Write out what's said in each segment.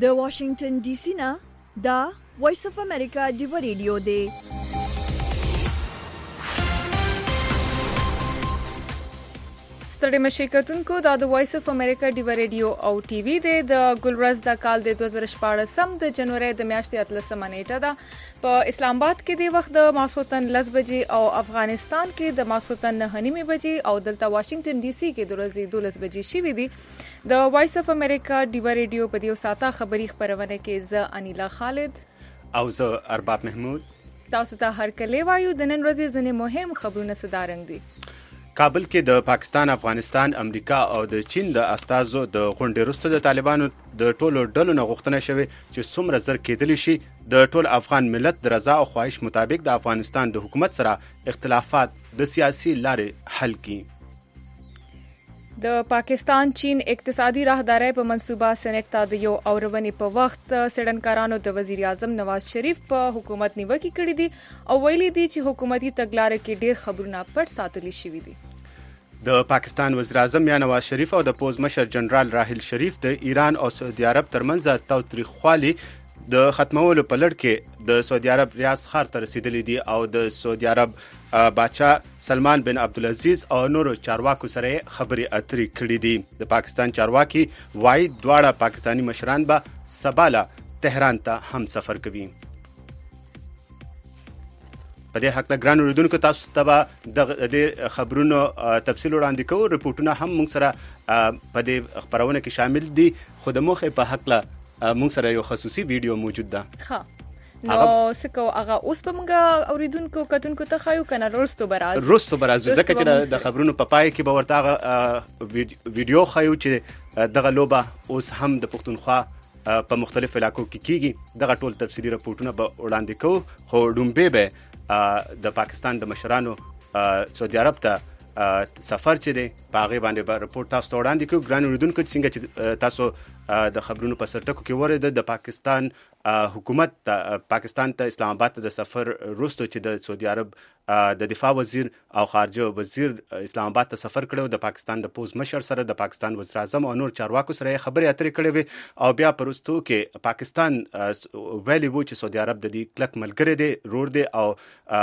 د واشنگټن ډي سي نه دا وایس اف امریکا ډیو ریډیو دی. ستړي مشي کتونکو دا د وایس اف امریکا ډیو ریډیو او ټي وي دی. د ګلورز د کال د 2014 د جنوري د میاشتې 13 نیټه ده. په اسلام آباد کې د وخت د ماسوتن 10 بجې او افغانستان کې د ماسوتن 9:30 بجې او دلته واشنگټن ډي سي کې د ورځې 12 بجې شوې دي. د وایس اف امریکا ډیو ریډیو په دیو ساته خبری خبرونه کې ز انیلا خالد او زه ارباب محمود تاسو ته هر کله وایو د نن ورځې ځنې مهم خبرونه صدارنګ دي. کابل کې د پاکستان، افغانستان، امریکا او د چین د استازو د غونډې وروسته د طالبانو د ټولو ډلو نه غوښتنه شوې چې څومره زر کېدلی شي د ټول افغان ملت د رضا او خواهش مطابق د افغانستان د حکومت سره اختلافات د سیاسي لارې حل کړي. د پاکستان چین اقتصادي راهداري په منصوبه سېنات ته د یو اورونې په وخت سړنکارانو د وزیر اعظم نواز شریف په حکومت نیوکه کړې دي او ویلي دي چې حکومتي تګلارې کې ډېر خبرونه پټ ساتلي شوي دي. د پاکستان وزیر اعظم یا نواز شریف او د پوز مشر جنرال راحیل شریف د ایران او سعودي عرب ترمنځ تاوتریخوالي د ختمولو په لړ کې د سعودي عرب ریاض ښار ته رسیدلی دي او د سعودي عرب بادشاه سلمان بن عبدالعزیز او نورو چارواکو سره خبرې اترې کړې دي. د پاکستان چارواکي وايي دواړه پاکستانی مشران به سبا له تهران ته هم سفر کوي. په دې حق له ګران اوریدونکو تاسو ته به د خبرونو تفصیل وړاندې کوو. رپورټونه هم موږ سره په دې خبرونه کې شامل دي خو د موخې په حق له موږ سره یو خصوصي ویډیو موجود ده. ها نو سکو هغه اوس په موږ اوریدونکو کتونکو ته خایو کنه روستو براز ځکه چې د خبرونو په پای کې به ورته ویډیو خایو چې دغه لوبه اوس هم د پښتونخوا په مختلف علاقو کې کیږي. دغه ټول تفصیلی رپورټونه به وړاندې کوو خو ډومبه به د پاکستان د مشرانو سعودي عرب ته سفر چې دی په هغه باندې به رپورټ تاسو ته وړاندې کوو. ګران اوریدونکو څنګه چې تاسو د خبرونو په سرټکو کې ورته د پاکستان حکومت پاکستان ته اسلام آباد ته د سفر وروسته چې د سعودي عرب د دفاع وزیر او خارجه وزیر اسلام آباد ته سفر کړو د پاکستان د پوز مشر سره د پاکستان وزیر اعظم او نور چارواکو سره خبرې اترې کړې وي او بیا پرستو کې پاکستان ویلي وو چې سعودي عرب د دې کلک ملګری دی، رور دی او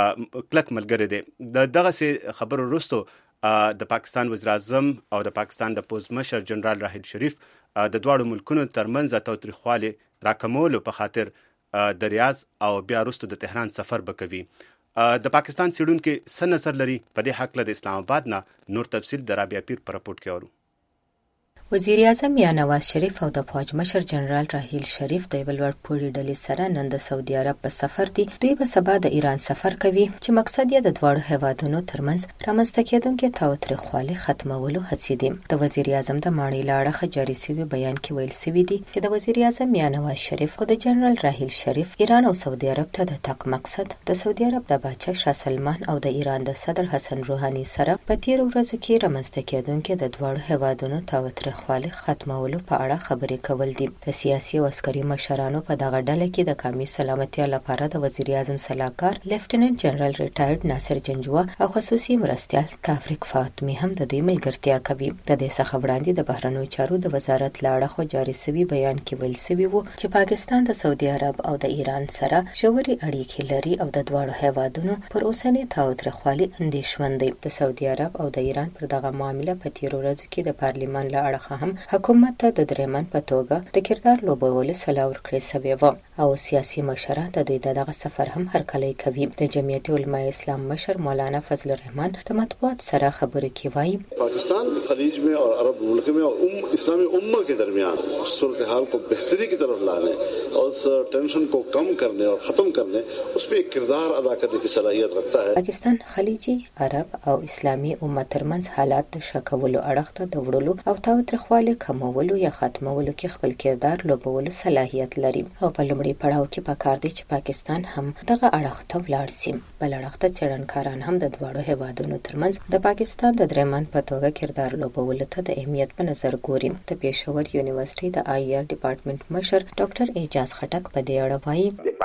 کلک ملګری دی. دغه سي خبرو وروسته د پاکستان وزیر اعظم او د پاکستان د پوز مشر جنرال راحیل شریف د دواړو ملکونو ترمنځ تاوتریخوالي راکمولو په خاطر د ریاض او بیا وروسته د تهران سفر وکوي. د پاکستان څېړونکي څه نظر لري په دې حق له د اسلام آباد نه نور تفصیل د رابعه پیر په رپورټ کې اورو. وزیر اعظم یا نواز شریف او د فوج مشر جنرال راحیل شریف د یو لوړ پوړي ډلې سره نن د سعودي عرب په سفر دي. دوی به سبا د ایران سفر کوي چې مقصد یې د دواړو هیوادونو ترمنځ رامنځته کېدونکي تاوتریخوالي ختمولو هڅې دي. د وزیر اعظم د ماڼۍ له اړخه جاري شوي بیان کې ویل شوي دي چې د وزیر اعظم یا نواز شریف او د جنرال راحیل شریف ایران او سعودي عرب ته د تګ مقصد د سعودي عرب د بادشاه شاه سلمان او د ایران د صدر حسن روحاني سره په تیر ورځو کې رامنځته کېدونکي د دواړو هیوادونو تاوتریخوالي ختمولو په اړه خبرې کول دي. د سیاسي او عسکري مشرانو په دغه ډله کې د قومي سلامتیا لپاره د وزیر اعظم صلاحکار لیفټیننټ جنرال ریټایرډ ناصر جنجوا او خصوصي مرستیال تافریق فاطمی هم د دوی ملګرتیا کوي. د دې څخه وړاندې د بهرنیو چارو د وزارت له اړخه جاري شوي بیان کې ویل شوي وو چې پاکستان د سعودي عرب او د ایران سره ژورې اړیکې لري او د دواړو هیوادونو پر اوسنۍ تاوتریخوالي اندېښمن دی. د سعودي عرب او د ایران پر دغه معامله په تیرو ورځو کې د پارلیمان له اړخه هم حکومت ته د درېمن په توګه د کردار لوبولو سلا ورکړې شوې وه او سیاسي مشران د دوی دغه سفر هم هرکلی کوي. د جمعیت علماء اسلام مشر مولانا فضل الرحمن د مطبوعات سره خبرې کې وایي پاکستان خلیج में और अरब मुल्क में और इस्लामी उम्मा के दरमियान सूरत हाल को बेहतरी की तरफ लाने और उस टेंशन को कम करने और खत्म करने उस पे एक किरदार अदा करने की सलाहियत रखता है. پاکستان خلیجي عرب او اسلامي امت ترمنځ حالات د شکولو اړخ ته د وړلو او تاوتریخوالي کمولو یا ختمولو کې خپل کردار لوبولو صلاحیت لري او په لومړي پړاو کې پکار دی چې پاکستان هم دغه اړخ ته ولاړ شي. بل اړخ ته څېړنکاران هم د دواړو هیوادونو ترمنځ د پاکستان د درېمن په توګه کردار لوبولو ته د اهمیت په نظر ګوري. د پېښور یونیورسيټي د آی آر ډپارټمنټ مشر ډاکټر اعجاز خټک په دې اړه وایي د پاکستان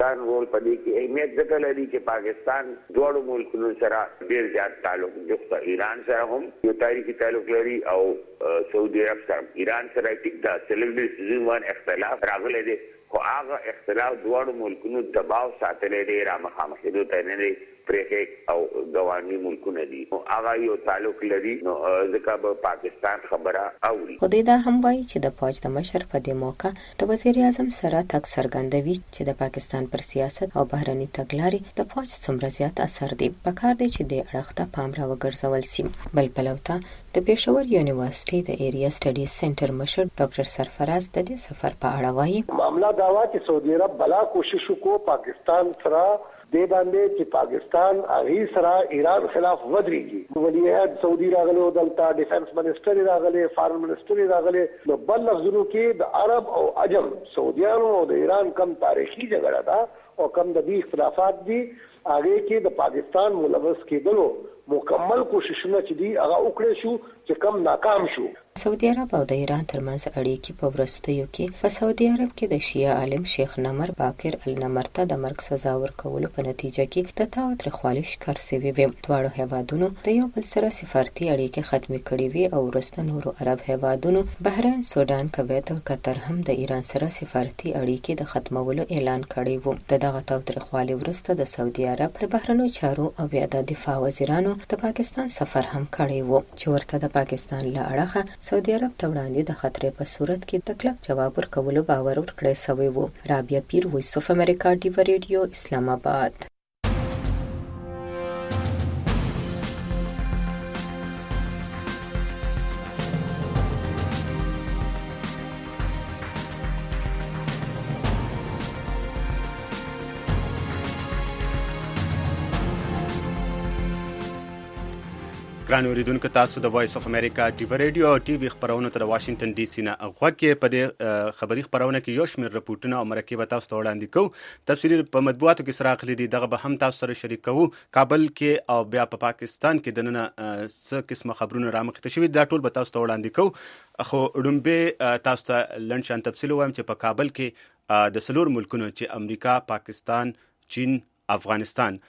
پاکستان رول پدې کې اهمیت ځکه لري چې پاکستان دوه ملکونو سره ډېر زیات تعلق جوړ ایران سره هم یو تاریخي تعلق لري او سعودي عرب سره ایران سره ټیک دا سلیکټډ سیزن 1 اختلاف راغلی دی خو هغه اختلاف دوه ملکونو دباو ساتلې دی را مخامخ کېدو ته نه دی پرېښې او ګاونډي ملکونه دي هغه یو تعلق لري نو ځکه به پاکستان خبره اوري. خو دا هم وایي چې د فوج د مشر په دې موقع د وزیر اعظم سره تک څرګندوي چې د پاکستان پر سیاست او بهرني تګلارې د فوج څومره زیات اثر دی. پکار دی چې د اړخ ته پام را وګرځول شي. بل پلوته د پېښور یونیورسيټي د ایریا سټډیز سنټر مشر ډاکټر سرفراز د دې سفر په اړه وایي معاملہ دا و چې سعودي عرب بلا کوشش وکړو پاکستان سره دې باندې چې پاکستان هغه سره ایران خلاف ودرېږي. ولی عہد سعودي راغله او دلته ډیفنس منسٹر راغله فارن منسٹر راغله نو بل لفظونو کې د عرب او عجم سعودیانو او د ایران کم تاریخي جګړه ده او کم د دې اختلافات دي هغه کې د پاکستان ملوث کېدلو مکمل کوششونه چې دي هغه وکړي شو چې کم ناکام شو. سعودي عرب او د ایران ترمنځ اړیکې په ورستیو کې په سعودي عرب کې د شیعه عالم شیخ نمر باقر النمر ته د مرګ سزا ورکولو په نتیجه کې د تاوتریخوالي ښکار شوي وي. دواړو هیوادونو د یو بل سره سفارتي اړیکې ختمې کړې وي او وروسته نورو عرب هیوادونو بحرین، سودان، کویت او قطر هم د ایران سره سفارتي اړیکې د ختمولو اعلان کړی وو. د دغه تاوتریخوالي وروسته د سعودي عرب د بهرنیو چارو او بیا د دفاع وزیرانو د پاکستان سفر هم کړی وو چې ورته د پاکستان له اړخه سعودي عرب ته وړاندې د خطرې په صورت کې د کلک جواب ورکولو باور ورکړی شوی و. رابعه پیر، وایس اف امریکا، ډیو ریډیو، اسلام آباد. ګران اوریدونکو تاسو د وایس اف امریکا ډیو ریډیو او ټي وي خبرونو ته د واشنگټن ډي سي نه غوږ کې په دې خبري خبرونه کې یو شمېر رپورټونه او مرکې تاسو ته وړاندې کوو. تفصیلي په مطبوعاتو کې سره اخلي دي دغه به هم تاسو سره شریک کوو. کابل کې او بیا په پاکستان کې دننه څه قسمه خبرونه رامخته شوي دا ټول به تاسو ته وړاندې کوو. خو ډومبه تاسو ته لنډ شان تفصیل وایم چې په کابل کې د سلور ملکونو چې امریکا، پاکستان، چین، افغانستان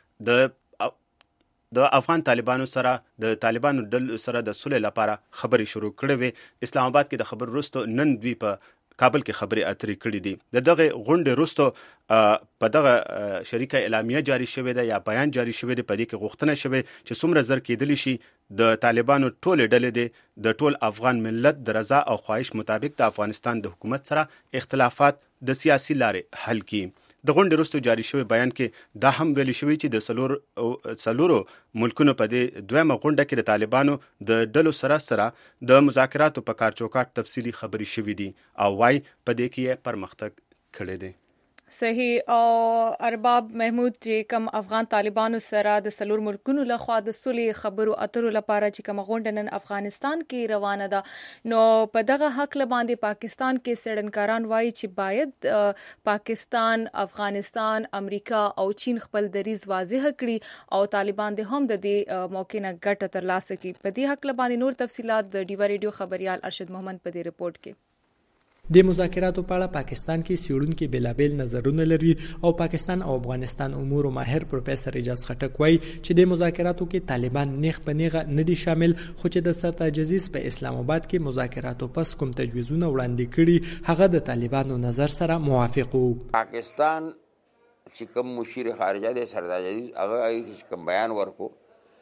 د افغان طالبانو سره د طالبانو ډل سره د صلح لپاره خبرې شروع کړې وې. اسلام آباد کې د خبر وروسته نن دوی په کابل کې خبرې اترې کړې دي. دغه غونډې وروسته په دغه شریکه اعلامیه جاری شوې ده یا بیان جاری شوی دی. په دې کې غوښتنه شوې چې څومره زر کېدلی شي د طالبانو ټولې ډلې دي د ټول افغان ملت د رضا او خواهش مطابق د افغانستان د حکومت سره اختلافات د سیاسي لارې حل کړي. د غونډې وروسته جاری شوی بیان کې دا هم ویل شوی چې د څلورو ملکونو په دې دویمه غونډه کې د طالبانو د ډلو سره د مذاکراتو په کار چوکاټ تفصیلي خبرې شوې دي او وايي په دې کې پرمختګ کړی دی. صحیح. او ارباب محمود چې کوم افغان طالبانو سره د سلور ملکونو لخوا د صلح خبرو اترو لپاره چې کوم غونډه نن افغانستان کې روانه ده نو په دغه حق باندې پاکستان کې سړنکاران وایي چې باید پاکستان، افغانستان، امریکا او چین خپل دریز واضح کړي او طالبان د هم د دې موقع نه ګټه ترلاسه کړي. په دې حق باندې نور تفصيلات د ډیو ریډیو خبريال ارشد محمد په دې رپورت کې. د مذاکراتو په اړه پاکستان کې سیړونکو بېلابېل نظرونه لري او پاکستان او افغانستان امور ماهر پروفیسور اجاز خټک وایي چې د مذاکراتو کې طالبان نیغ په نیغه نه دي شامل خو چې د سرتا جزیز په اسلام آباد کې مذاکراتو پس کوم تجویزونه وړاندې کړي هغه د طالبانو نظر سره موافق وو. پاکستان چې کوم مشیر خارجه د سرتا جزیز هغه کوم بیان ورکو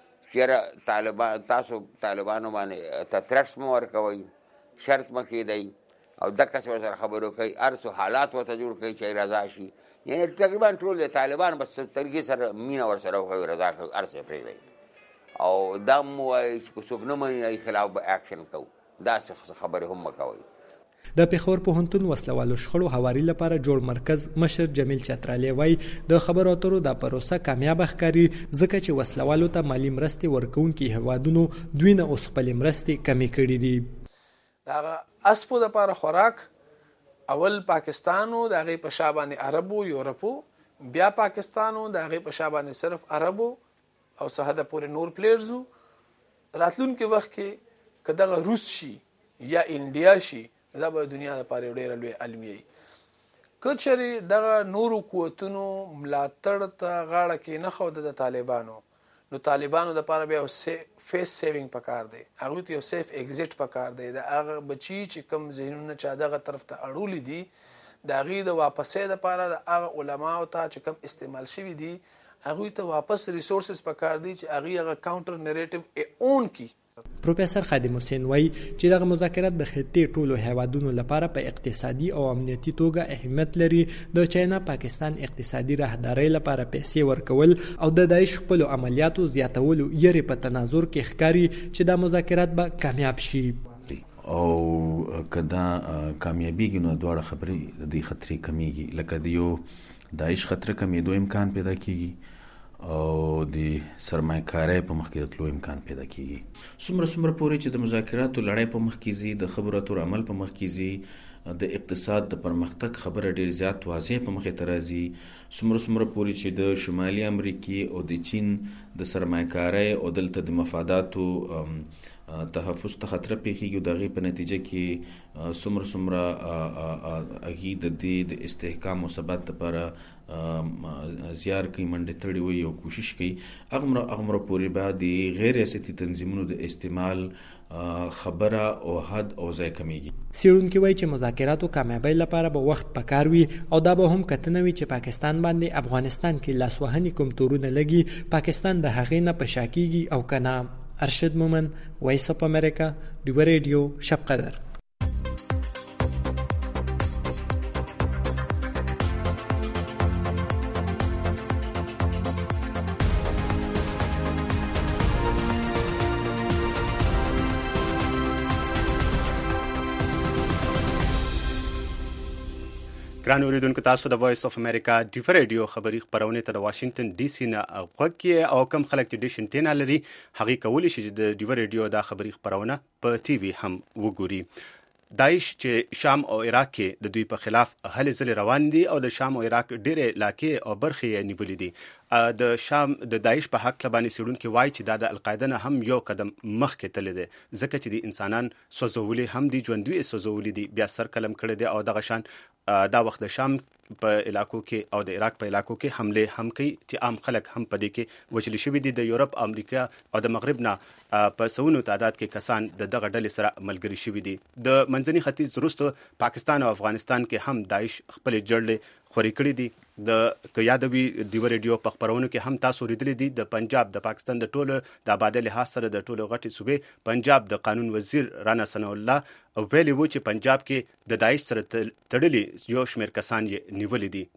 چې طالبان تاسو طالبانو باندې تترس مو ورکوي شرط مکې دی او دغه څه سره خبرو کوي ارسو حالات ورته جوړ کوي چې رضا شي. یعنی تقریبا ټول د طالبان بس طریقې سره مینا ور سره کوي رضا کوي ارسه پرې او دا مو چې څوک نه مانی خلاف به اکشن کوي دا څه خبره هم کوي. د پیښور پوهنتون وسلوالو شخړو هواري لپاره جوړ مرکز مشر جمیل چترالی وایي د خبرو اترو د پروسه کامیاب ښکاري ځکه چې وسلوالو ته مالی مرستې ورکوونکي هیوادونو دوی نه اوس خپل مرستې کمې کړي دي. دا اسپو د لپاره خوراک اول پاکستانو د هغې په شا باندې عربو یورپو بیا پاکستانو د هغې په شا باندې صرف عربو او څه حده پورې نور پلیرزو. راتلونکي وخت کې که دغه روس شي یا انډیا شي دا به دنیا لپاره یو ډېره لوی علم وي. کچري دغه نورو قوتونو ملاتړ ته غاړه کې نه خو د طالبانو نو طالبانو د لپاره بیا فیس سیوینګ پکار دی، هغه ته یو سیف ایگزیټ پکار دی. د هغه بچی چې کم ذهنونه چا دغه طرف ته اړولې دي د هغې د واپسې دپاره د هغه علماو ته چې کم استعمال شوي دي هغوی ته واپس ریسورسز پکار دي چې هغې هغه کاونټر نیریټیو اون کی. پروفیسور خادم حسین وایي چې دغه مذاکرات د خطې ټولو هیوادونو لپاره په اقتصادي او امنیتي توګه اهمیت لري. د چاینا پاکستان اقتصادي راهدارۍ لپاره پیسې ورکول او د داعش خپلو عملیاتو زیاتولو یری په تناظر کې ښکاري چې دا مذاکرات به کامیاب شي. او کدا کامیابیږي نو دواړه خبرې د دې خطرې کمیږي، لکه د یو داعش خطر کمیدو امکان پیدا کیږي او د سرمایه‌کارۍ په مخ کې تلو امکان پیدا کیږي. څومره پورې چې د مذاکراتو لړۍ په مخ کې زی د خبرو اترو عمل په مخ کې زی د اقتصاد د پرمختګ خبره ډیر زیات واضح په مخ ته راځي، څومره پورې چې د شمالي امریکای او د چین د سرمایه‌کارۍ او دلته د مفاداتو تحفظ ته خطر پیښیږي، دغه په نتیجه کې څومره اغي د دې د استحکام او ثبات لپاره زیار کوي، منډه تړي وي او کوشش کوي. هغه پورې بعد غیر ریاستي تنظیمونو د استعمال خبره او حد او ځای کمیږي. څېړونکي وایي چې مذاکراتو کامیابۍ لپاره به وخت پکار وي او دا به هم کتنه وي چې پاکستان باندې افغانستان کې لاسوهنې کوم تورونه لګي، پاکستان د هغې نه په شا کیږي او که نه. ارشد مومن، وایس اف امریکا، ډیوه ریډیو، شب قدر. ګران اوریدونکو، تاسو د وایس اف امریکا ډیوه ریډیو خبري خپرونې ته د واشنگټن ډي سي نه غوږ کې او کم خلک چې ډیش انټینا لري هغې کولی شي چې د ډیوه ریډیو دا خبري خپرونه په ټي وي هم وګوري. داعش چې شام او عراق کې د دوی په خلاف هلې ځلې روان دي او د شام او عراق ډېرې علاقې او برخې یې نیولې دي. د شام د داعش په حق باندې څېړونکي وایي چې دا د القاعده نه هم یو قدم مخکې تللی دی، ځکه چې د انسانان سوځولي هم دي، ژوندي سوځولي دي، بیا سر قلم کړی دی او دغه شان دا وخت د شام په علاقو کې او د عراق په علاقو کې حمله هم کوي چې عام خلک هم په دې کې وژل شوي دي. د یورپ، امریکا او د مغرب نه په سونو تعداد کې کسان د دغه ډلې سره ملګري شوي دي. د منځني ختیځ وروسته پاکستان او افغانستان کې هم داعش خپلې جړلې خوري کړي دي. د یادوي ډیوه ریډیو په خبرونو کې هم تاسو ریدلې دي د پنجاب د پاکستان د ټولو د آبادۍ لحاظ سره د ټولو غټي صوبې پنجاب د قانون وزیر رانا ثناء الله ویلي وو چې پنجاب کې د داعش سره تړلي یو شمېر کسان یې نیولې دي.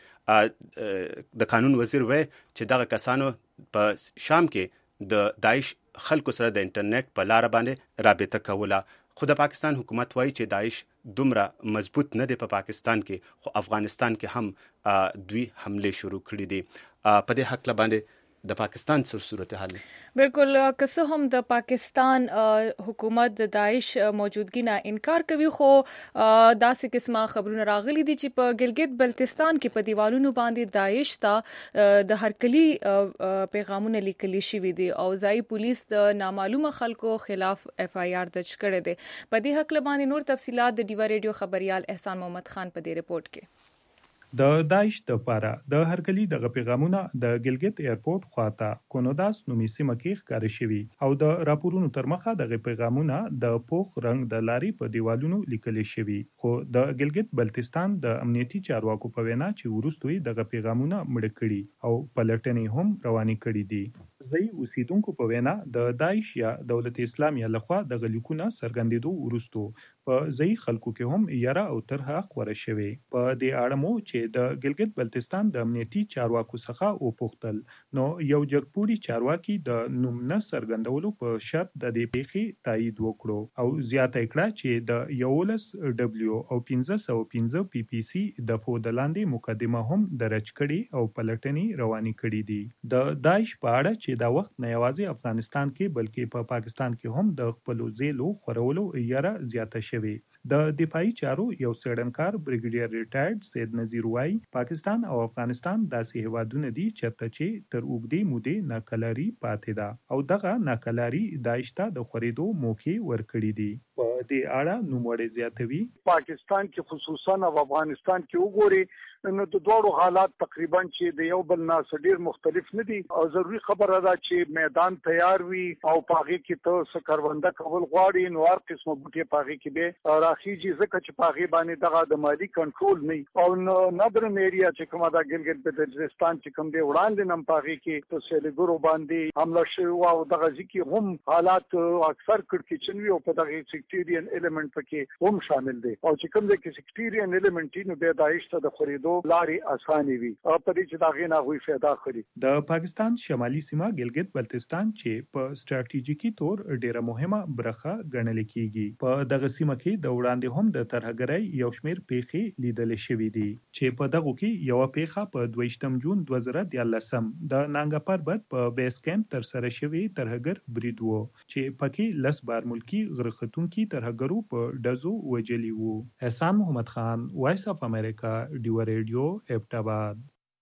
دوی د قانون وزیر وایي چې دغه کسانو په شام کې د داعش خلکو سره د انټرنیټ په لار باندې رابطه کوله. خو د پاکستان حکومت وایي چې داعش دومره مضبوط نه دی په پاکستان کې، خو افغانستان کې هم دوی حمله شروع کړي دي. په دې حق باندې د پاکستان څه صورتحال؟ بالکل که څه هم د پاکستان حکومت د داعش موجودګي نه انکار کوي، خو داسې قسمه خبرونه راغلي دي چې په ګلګت بلتستان کې په دیوالونو باندې داعش ته د هرکلي پیغامونه لیکلي شوي دي او ځایي پولیس د نامعلومه خلکو خلاف اف آی آر درج کړی دی. په دې حق باندې نور تفصيلات د ډیوه ریډیو خبريال احسان محمد خان په دې ریپورت کې. د داعش د پاره د هرکلي دغه پیغامونه د ګلګت ایرپورټ خواته کونوداس نومي سیمه کې ښکار شوي او د راپورونو تر مخه دغه پیغامونه د پوخ رنگ د لاري په دیوالونو لیکل شوي. خو د ګلګت بلتستان د امنیتي چارواکو په وینا چې ورستوي دغه پیغامونه مړ کړي او پلټنې هم روانې کړي دي. ځای اوسیدونکو په وینا د داعش یا دولت اسلامي لخوا د غلیکونه سرګندېدو ورستو په ځای خلکو کې هم یاره او طرحه خبره شوي. په دې اړه مو چې د ګلګت بلتستان د امنیتي چارواکو څخه وپوښتل نو یو جګپوړي چارواکي د نوم نه سرګندولو په شرط د دې پیښې تایید وکړو او زیاته کړه چې د 11 دبليو او 1515 پی پی سي د فودلاندې مقدمه هم درج کړي او پلټنې روانې کړي دي. د داعش په اړه چې دا وخت نه یوازې افغانستان کې بلکې په پاکستان کې هم د خپل زیلو خورولو یاره زیاته شوي. د دفاعي چارو یو څېړنکار بریګیډیر ریټایرډ سید نذیر وایي پاکستان او افغانستان داسې هیوادونه دي چېرته چې تر اوږدې مودې ناکلاري پاتې ده او دغه ناکلاري داعش ته د خورېدو موقع ورکړي دي. په دې اړه نوموړی زیاتوي پاکستان کې خصوصا او افغانستان کې وګوري نو د دوړو حالات تقریبا چې د یو بل نه ډیر مختلف نه دي او ضروری خبره ده چې میدان تیار وي او پاغي کې ته سکرونده کول غواړي نو هر قسمه بوټي پاغي کې به راخیږي ځکه چې پاغي باندې دغه د مالی کنټرول نه او نادرن ایریا چې کومه دا ګلګت بلتستان چې کوم دی وړاندې نم پاغي کې ته سیلګرو باندې حمله شوی او دغه ځکه هم حالات اکثر کړکېچن وي او په دغه سیکټریان ایلیمنت پکې هم شامل دي او چې کوم د سیکټریان ایلیمنت نو به داعش ته د خریدو لاري اساني وي او په دې چې دا غي نه غوي فایده خوري. د پاکستان شمالي سیمه ګلګت بلتستان چې په ستراتیژیکي تور ډیره مهمه برخه ګڼل کیږي په دغه سیمه کې د وړاندې هم د ترهګرۍ یو شمېر پیښې لیدل شوې دي چې په دغه کې یو پیښه په 22 جون 2013 د نانګا پربت په بیس کمپ تر سره شوی ترهګر برید وو چې پکې لس بار ملکی غرختونکي ترهګرو په ډزو وجلی وو. احسان محمد خان وایس اف امریکا ډیو ریډیو ایبټاباد.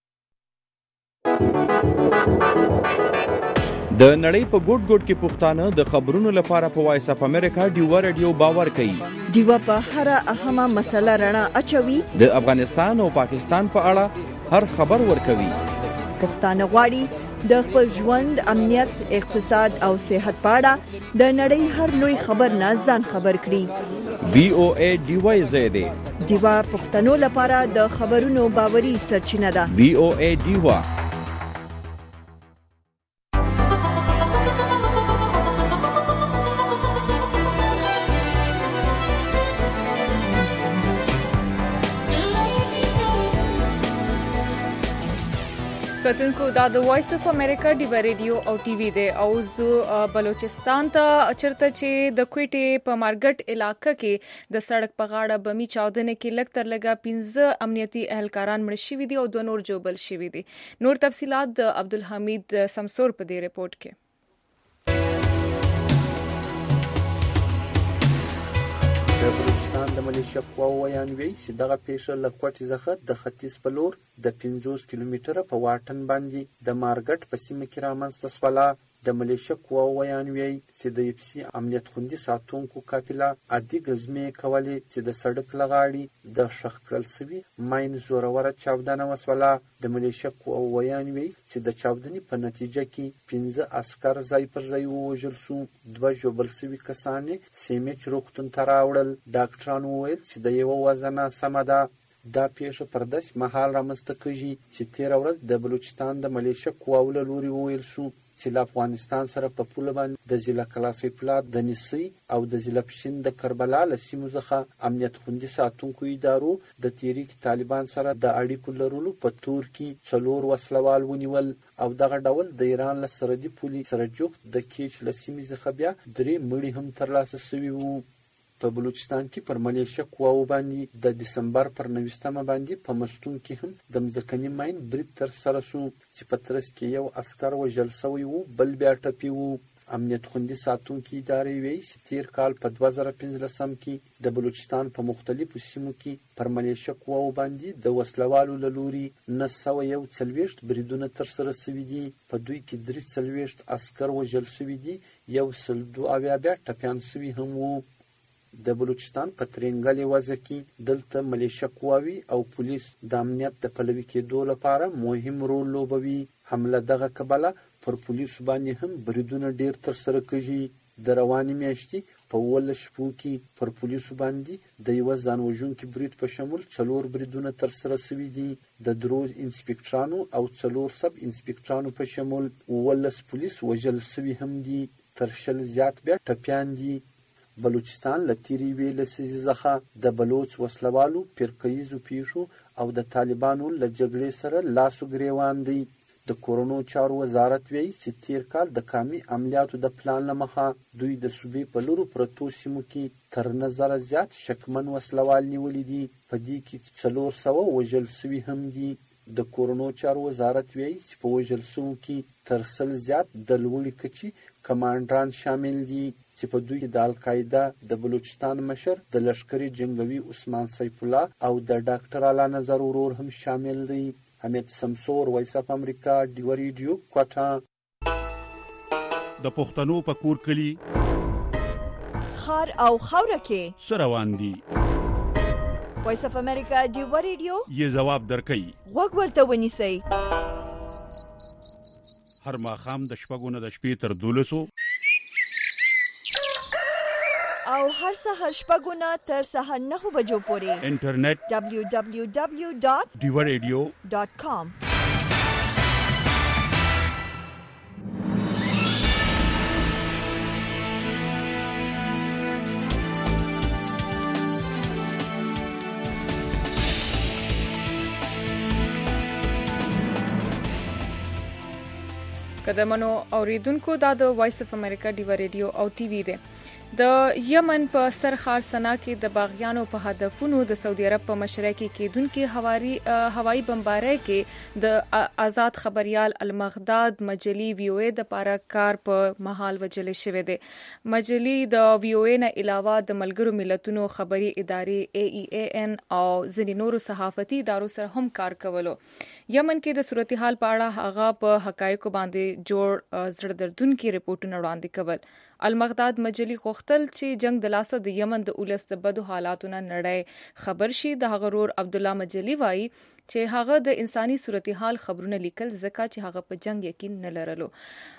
د نړۍ په ګوټ ګوټ کې پښتانه د خبرونو لپاره په وایس اف امریکا ډیو ریډیو باور کوي. ډیو په هر اهمه مسله رڼا اچوي. د افغانستان او پاکستان په اړه هر خبر ورکوي. پښتانه غواړي د خپل ژوند امنیت اقتصاد او صحت په اړه د نړۍ هر لوی خبر نه ځان خبر کړي. VOA ډیو زیاده ډیو پښتنو لپاره د خبرونو باوري سرچینه ده. VOA ډیو کتونکو دا د وایس اف امریکا ډیو ریډیو او ټي وي دی او زه بلوچستان ته چرته چې د کوټې په مارګټ علاقې کې د سړک په غاړه بمی چاودنه کې لږ تر لږه 15 امنیتي اهلکاران مړ شوي دي او 2 نور جوبل شوي دي. نور تفصيلات د عبدالحمید سمسور په دې ریپورت کې. د بلوچستان د ملیشیا قواو ویانوي چې دغه پیښه له کوټې څخه د ختیځ په لور د 50 کیلومتره په واټن باندې د مارګټ په سیمه کې رامنځته شوله. د ملیشیا قواو ویانوي چې د یپسي امنیت خوندي ساتونکو قافله عادي ګزمې کولې چې د سړک لغاړي د شخ کړل شوي ماین زوروره چاودنه وسوله. د ملیشیا قواو ویانوي چې د چاودنې په نتیجه کې 15 عسکر ځای پر ځای ووژل شو. 2 ژوبل شوي کسان سیمچ روغتون ته راوړل. ډاکټرانو وویل چې د یو وزنه سمه ده. دا پیښه پر داسې مهال رامنځته کېږي چې تېره ورځ د بلوچستان د ملیشیا قواو له لوري وویل شو چې له افغانستان سره په پوله باندې د ضلع کلاسي پلات د نسی او د ضلع پښین د کربلا له سیمو څخه امنیت خوندي ساتونکو ادارو د تحریک طالبان سره د اړیکو لرلو په تور کې 4 وسلوال ونیول او دغه ډول د ایران له سرحدي پولې سره جوخت د کیچ له سیمې څخه بیا 3 مړي هم ترلاسه شوي وو. په بلوچستان کې پر ملیشیا قواو باندې د دسمبر پر 19 باندې په مستون کې هم د مځکني ماین برید تر سره شو چې په ترڅ کې یو عسکر وژل شوی وو بل بیا ټپي وو. امنیت خوندي ساتونکي ادارې وایي چې تیر کال په 2015 کې د بلوچستان په مختلفو سیمو کې پر ملیشیا قواو باندې د وسلوالو له لوري 941 بریدونه تر سره شوي دي. په دوی کې 43 عسکر وژل شوي دي. 102 بیا ټپیان شوي هم وو. د بلوچستان په ترنګل وضع کې دلته ملیشیا قواوي او پولیس د امنیت د پلوي کېدو لپاره مهم رول لوبوي. حمله دغه کبله پر پولیسو باندې هم بریدونه ډیر تر سره کېږي. د روانې میاشتې په 18 شپو کې پر پولیسو باندې د یو ځان وژونکي برید په شمول 4 بریدونه تر سره شوي دي. د دروز انسپکټرانو او 4 سب انسپکټرانو په شمول 18 پولیس وژل شوي هم دي. تر 100 زیات بیا ټپیان دي. بلوچستان له تیرې یوې لسیزې څخه د بلوچ وسلوالو فرقهییزو پیښو او د طالبانو له جګړې سره لاس و ګرېوان دی. د کورونو چارو وزارت وایي چې تیر کال د قامي عملیاتو د پلان له مخه دوی د صوبې په لورو پرتو سیمو کې تر 9,000 زیات شکمن وسلوال نیولي دي. په دې کې 400 وژل شوي هم دي. د کورونو چارو وزارت وایي چې په وژل شوو کې تر 100 زیات د لوړې کچې کمانډران شامل دي چې په دوی د القاعده د بلوچستان مشر د لشکري جنگوي عثمان سیف الله او د ډاکټر اعلی نظر ورور هم شامل دي. حمید سمسور، وایس اف امریکا، ډیو ریډیو، کوټه. د پښتنو په کور کلی خار او خاوره کې سروان دي. وایس اف امریکا ډیو ریډیو یې جواب درکړي. وګ ورته ونیسئ. هر ماښام د 6 نه د شپې تر 12 او هر سحر 6 نه تر سحر 9 بجو پورې انټرنیټ www.diwaradio.com. قدمونو اوریدونکو دا د وایس اف امریکا ډیو ریډیو او ټي وی دی. د یمن په سرخار سنا کې د باغیانو په هدفونو د سعودي عرب په مشرۍ کې کېدونکې هوایي بمبارۍ کې د آزاد خبريال المغداد مجلي وی او ای د پاره کار په محل وجل شوی دی. مجلي د وی او ای نه علاوه د ملګرو ملتونو خبري ادارې AEAN او ځینې نورو صحافتي ادارو سره هم کار کولو. یمن کې د صورتحال په اړه هغه په حقایقو باندې جوړ زړه دردونکي رپورټونه وړاندې کول. المغداد مجلي غوښتل چې جنگ د لاسه د یمن د اولس د بدو حالاتونو نړۍ خبر شي. د هغه ورور عبد الله مجلي وایي چې هغه د انساني صورتحال خبرونه لیکل ځکه چې هغه په جنگ یقین نه لرلو.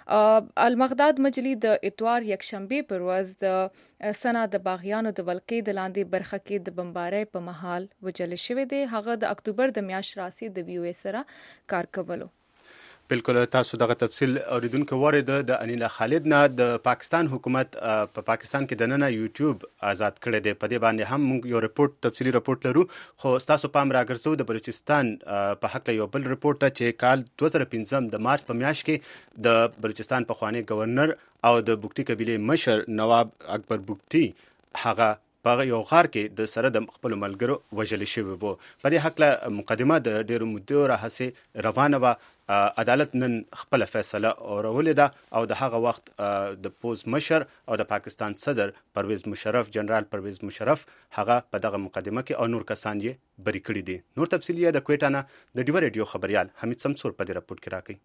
المغداد مجلي د اتوار یکشنبه پر ورځ د سنا د باغیانو د ولقې د لاندې برخه کې د بمبارۍ په محل وجل شوی دی. هغه د اکتوبر د میاشتې راسي د وی او ای سره کار کولو. بالکل تاسو دغه تفصیل اوریدونکو ورید د انیلا خالد نه د پاکستان حکومت په پاکستان کې د نن یوټیوب آزاد کړی دی. په دې باندې هم موږ یو تفصیلی رپورت لرو، خو تاسو پام راګرځو د بلوچستان په حق یو بل رپورت چې کال 2015 د مارچ په میاشت کې د بلوچستان پخوانی گورنر او د بوکټي قبیله مشر نواب اکبر بوکټي هغه په یو غار کې د سره د خپل ملګرو وژل شوی وو. په دې حق له مقدمه د ډیرو مدو راهسه روانه و. عدالت نن خپل فیصله اورولې ده او د هغه وخت د پوز مشر او د پاکستان صدر پرویز مشرف جنرال پرویز مشرف هغه په دغه مقدمه کې او نور کسان یې بری کړی دي. نور تفصیل یې د کوټه نه د ډیو ریډیو خبريال حمید سمسور په دې رپورت کې راکړي.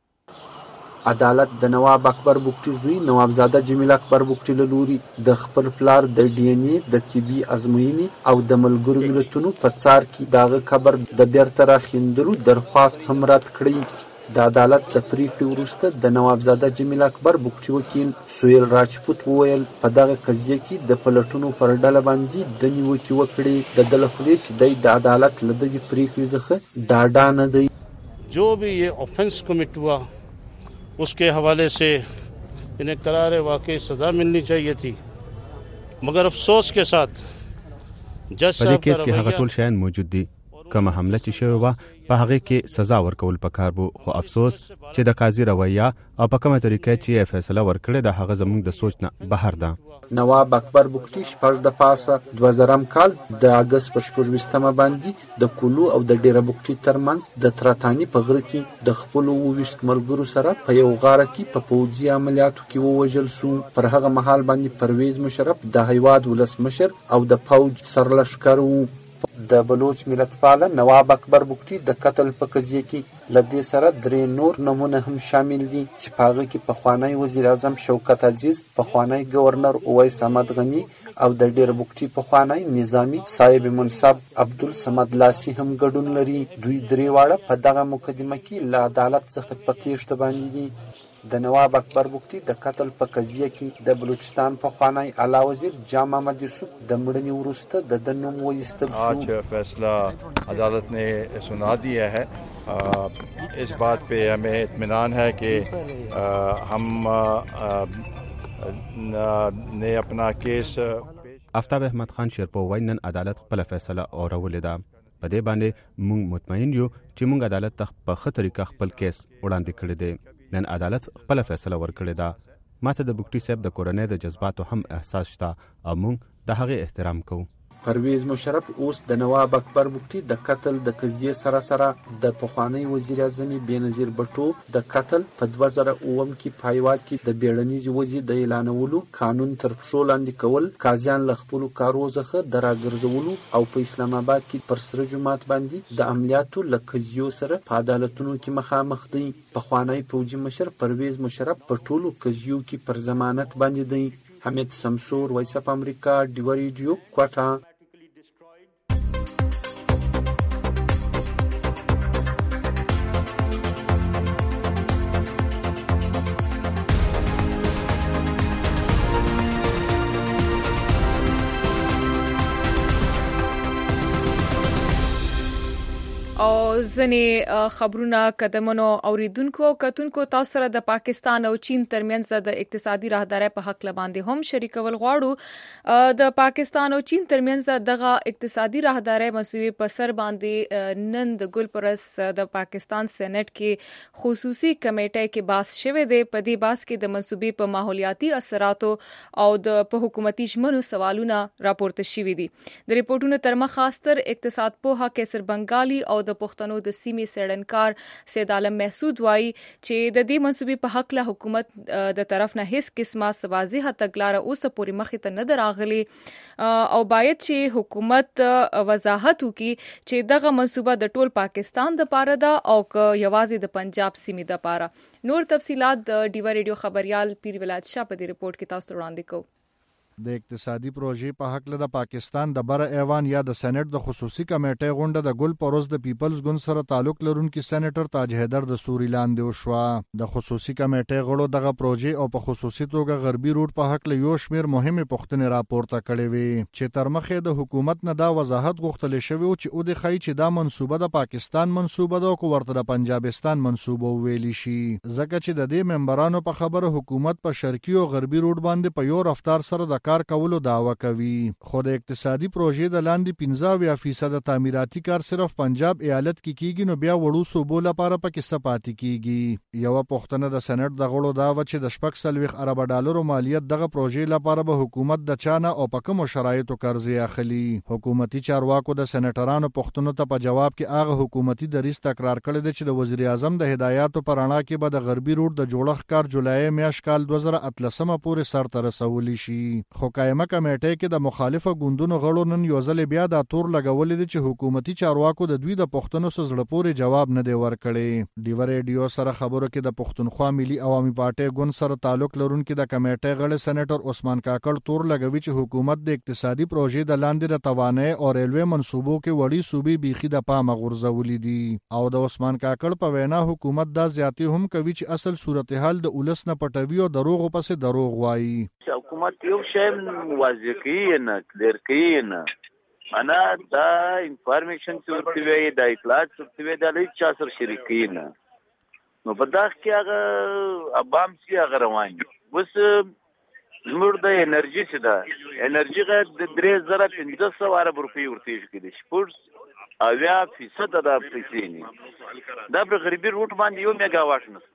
عدالت د نواب اکبر بوکټي زوی نوابزاده جمیل اکبر بوکټي له لوري د خپل پلار د ډي ان اے د طبي ازموینې او د ملګرو ملتونو په څار کې دغه خبر د بیرته راخیندلو درخواست هم رد کړی. د عدالت د پریکړې وروسته د نوابزاده جمیل اکبر بوکټي وکیل سویل راجپوت وویل په دغه قضیه کې د پلټونو پر ډله باندې د نیوکې وکړې. د دله خولې چې د عدالت له دغې پریکړې څخه ډاډه نه دی. جو بھی یہ ऑफेंस कमिट हुआ उसके हवाले से इन्हें करार वाकई सज़ा मिलनी चाहिए थी, मगर अफसोस के साथ जज साहब केस کې هغه ټول شیان موجود دي. کومه حمله چې شوې وه په هغه کې سزا ورکول پکار وو، خو افسوس چې د قاضي رویه او په کومه طریقه چې فیصله ورکړه د هغه زموږ د سوچ نه بهر ده. نواب اکبر بوکټي شپږ د پاسه 2000 کال د اگست په 14 باندې د کولو او د ډیره بوکټي ترمنځ د تراتانی په غره کې د خپل 20 ملګرو سره په یو غاره کې په پوځي عملیاتو کې ووژل شو. پر هغه مهال باندې پرویز مشرف د هیواد ولسمشر او د فوج سرلشکر وو. د بلوچ ملتپال نواب اکبر بوکټي د قتل په قضیه کې لدې سره درې نور نمونه هم شامل دي چې په هغه کې پخوانی وزیر اعظم شوکت عزیز، پخوانی گورنر اویس احمد غنی او د ډیر بوکټي پخوانی نظامی صاحب منصب عبدالصمد لاسی هم ګډون لري. دوی درې واړه په دغه مقدمه کې له عدالت څخه په تیښته باندې دي. د نواب اکبر بوکټي د قتل په قضیه کې د بلوچستان پخوانی اعلی وزیر جام محمد یوسف د مړینې وروسته د نوم وایستل شو. आज फैसला अदालत ने सुना दिया है. इस बात पे हमें इत्मीनान है कि हम ने अपना केस. آفتاب احمد خان شیرپو وایي نن عدالت خپل فیصله اورولې ده. په دې باندې موږ مطمئن یو چې موږ عدالت ته په ښه طریقه خپل کیس وړاندې کړی دی. نن عدالت خپل فیصله ورکړې ده. ماته د بوکټي صاحب د کورنۍ د جذباتو هم احساس شته او موږ د هغې احترام کوو. پرویز مشرف اوس د نواب اکبر بوټي د قتل د قضیې سره سره د پخوانی وزیر اعظم بېنظیر بټو د قتل په 2009 کې په هیواد کې د بیړنیز وضع د اعلانولو قانون تر پښو لاندې کول، قاضیان له خپلو کارو څخه د راګرځولو او په اسلام آباد کې پر سره جومات باندې د عملیاتو له قضیو سره په عدالتونو کې مخامخ دی. پخوانی پوځي مشر پرویز مشرف په ټولو قضیو کې پر ضمانت باندې دی. حمید سمسور، وایس اف امریکا، ډیو ریډیو، کوټه. او ځنې خبرونه قدمونو اوریدونکو کتونکو تاسو سره د پاکستان او چین ترمنځ د اقتصادي راهدارۍ په حق باندې هم شریکول غواړو. د پاکستان او چین ترمنځ دغه اقتصادي راهدارۍ مسوي په سر باندې نن د ګلپرس د پاکستان سېنات کې خصوصي کمیټې کې بحث شوه دی. په دې بحث کې د منسوبې په ماحولیاتي اثراتو او د په حکومتي ژمنو سوالونه راپورته شوي دي. د ریپورتونو تر مخه ستر اقتصاد پوها کیسر بنگالي او د پښتنو د سیمې سړنکار سید عالم محسود وایي چې د دې منسوبې په حق له حکومت د طرف نه هیڅ قسمه واضحه تګلاره اوسه پورې مخې ته نه راغلي او باید چې حکومت وضاحت وکړي چې دغه منسوبه د ټول پاکستان د پاره ده او یوازې د پنجاب سیمې د پاره. نور تفصيلات د ډیو ریډیو خبريال پیر ولایت شاه په دې ریپورت کې تاسو وړاندې کوو. د اقتصادي پروژې په حق له د پاکستان د بر ایوان یا د سېنات د خصوصي کمیټې غونډه د ګل پروز د پیپلز ګوند سره تعلق لرونکي سېنیټر تاج حیدر د سوري لاندې وشوه. د خصوصي کمیټې غړو دغه پروژې او په خصوصي توګه غربي روټ په حق له یو شمیر مهمه پوښتنې راپورته کړې وي چې تر مخه د حکومت نه دا وضاحت غوښتل شوی او چې او د خای چې دا منسوبه د پاکستان منسوبه ده او ورته د پنجابستان منسوبه ویل شي، ځکه چې د دې ممبرانو په خبره حکومت په شرقي او غربي روټ باندې په یو رفتار سره د کار کولو دعوه کوي. خو د اقتصادي پروژې د لاندې 15% تعمیراتي کار صرف پنجاب ایالت کې کیږي، نو بیا وړو صوبو لپاره پکې څه پاتې کیږي. یو پوښتنه د سېنات د غړو دا و چې د 40 ارب ډالر مالیت دغه پروژې لپاره به حکومت د چانه او په کوم شرایطو قرضې اخلي. حکومتي چارواکو د سېناترانو پوښتنو ته په جواب کې هغه حکومتي دریځ تکرار کړی دی چې د وزیر اعظم د هدایاتو پر اړه کې به د غربي روټ د جوړښت کار جولای میاشت کال 2013 پورې سر ته رسولی شي. خو قائمه کمیټې کې د مخالفه ګوندونو غړو نن یو ځل بیا دا تور لګولې دي چې حکومتي چارواکو د دوی د پوښتنو سره زړه پورې جواب نه دی ورکړی. ډیو ریډیو سره خبرو کې د پښتونخوا ملي عوامي پارټي ګوند سره تعلق لرونکي د کمیټې غړي سېنیټر عثمان کاکړ تور لګوي چې حکومت د اقتصادي پروژې د لاندې د توانایي او ریلوي منصوبو کې وړي صوبې بيخي د پامه غورځولې دي. او د عثمان کاکړ په وینا حکومت دا زیاتی هم کوي چې اصل صورتحال د اولس نه پټوي او دروغ پسې دروغ وایي. حکومت یو شی واضح کوي نه کلیر کوي نه، انا دا انفارمیشن ورته وی دا اطلاعات ورته وی دا هیڅ چا سره شریکي نه. نو په داخ کې هغه عوام سي هغه روان دي. وس زموږ د انرژي څخه دا انرژي غا د 3500 ارب روپی ورته کېږي. شپږ 80% د پیسې نه دا پر غریبي روټ باندې یو میگا واټ نه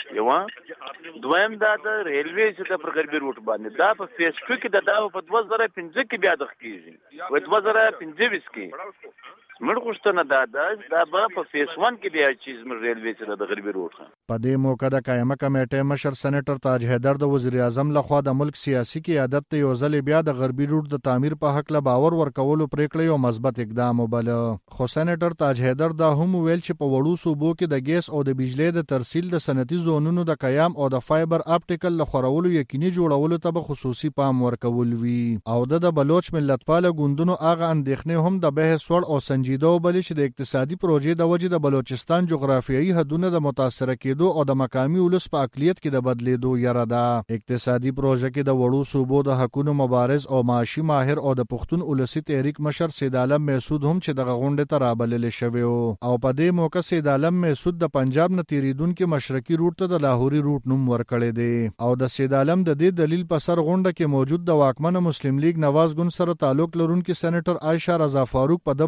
یو دویم دا د ریلوی څخه پر غربي روټ باندې دا په فیسبوک کې دا په 2015 کې بیا د کیږي و 2015 کې مړ غوښتنه دا به په فیس 1 کې بیا چیز مر ریلوی څخه د غربي روټ. په دې موقع د قائمه کمیټې مشر سېنیټر تاج حیدر د وزیر اعظم لخوا د ملک سیاسي قیادت ته یو ځل بیا د غربي روټ د تعمیر په حق له باور ورکولو پریکړه یو مثبت اقدام وبله. خو سېنیټر تاج حیدر دا هم ویل چې په وړو صوبو کې د ګیس او د بجلی د ترسیل د صنعتي زونونو د قیام او د فایبر اپټیکل لخورولو یقیني جوړولو ته به خصوصي پام ورکول وی. او د بلوچ ملتپاله ګوندونو هغه اندېښنې هم د بحث وړ او سنجیده وبلې چې د اقتصادي پروژې د وجې د بلوچستان جغرافیایي حدونه د متاثره کېدو او د مقامي ولس په اقلیت کې د بدلیدو یره ده. اقتصادي پروژه کې د وړو صوبو د حقونو مبارز او معاشي ماهر او د پښتون ولسی تحریک مشر سید عالم محسود هم چې دغه غونډه ته رابلل شوی او په دې موقع سید عالم محسود د پنجاب نه تیریدونکو مشرقي روټ ته د لاهوري روټ نوم ورکړی دی. او د سید عالم د دې دلیل په سر غونډه کې موجود د واکمن مسلم لیگ نواز ګوند سره تعلق لرونکي سېنیټر عائشہ رضا فاروق په د باندې د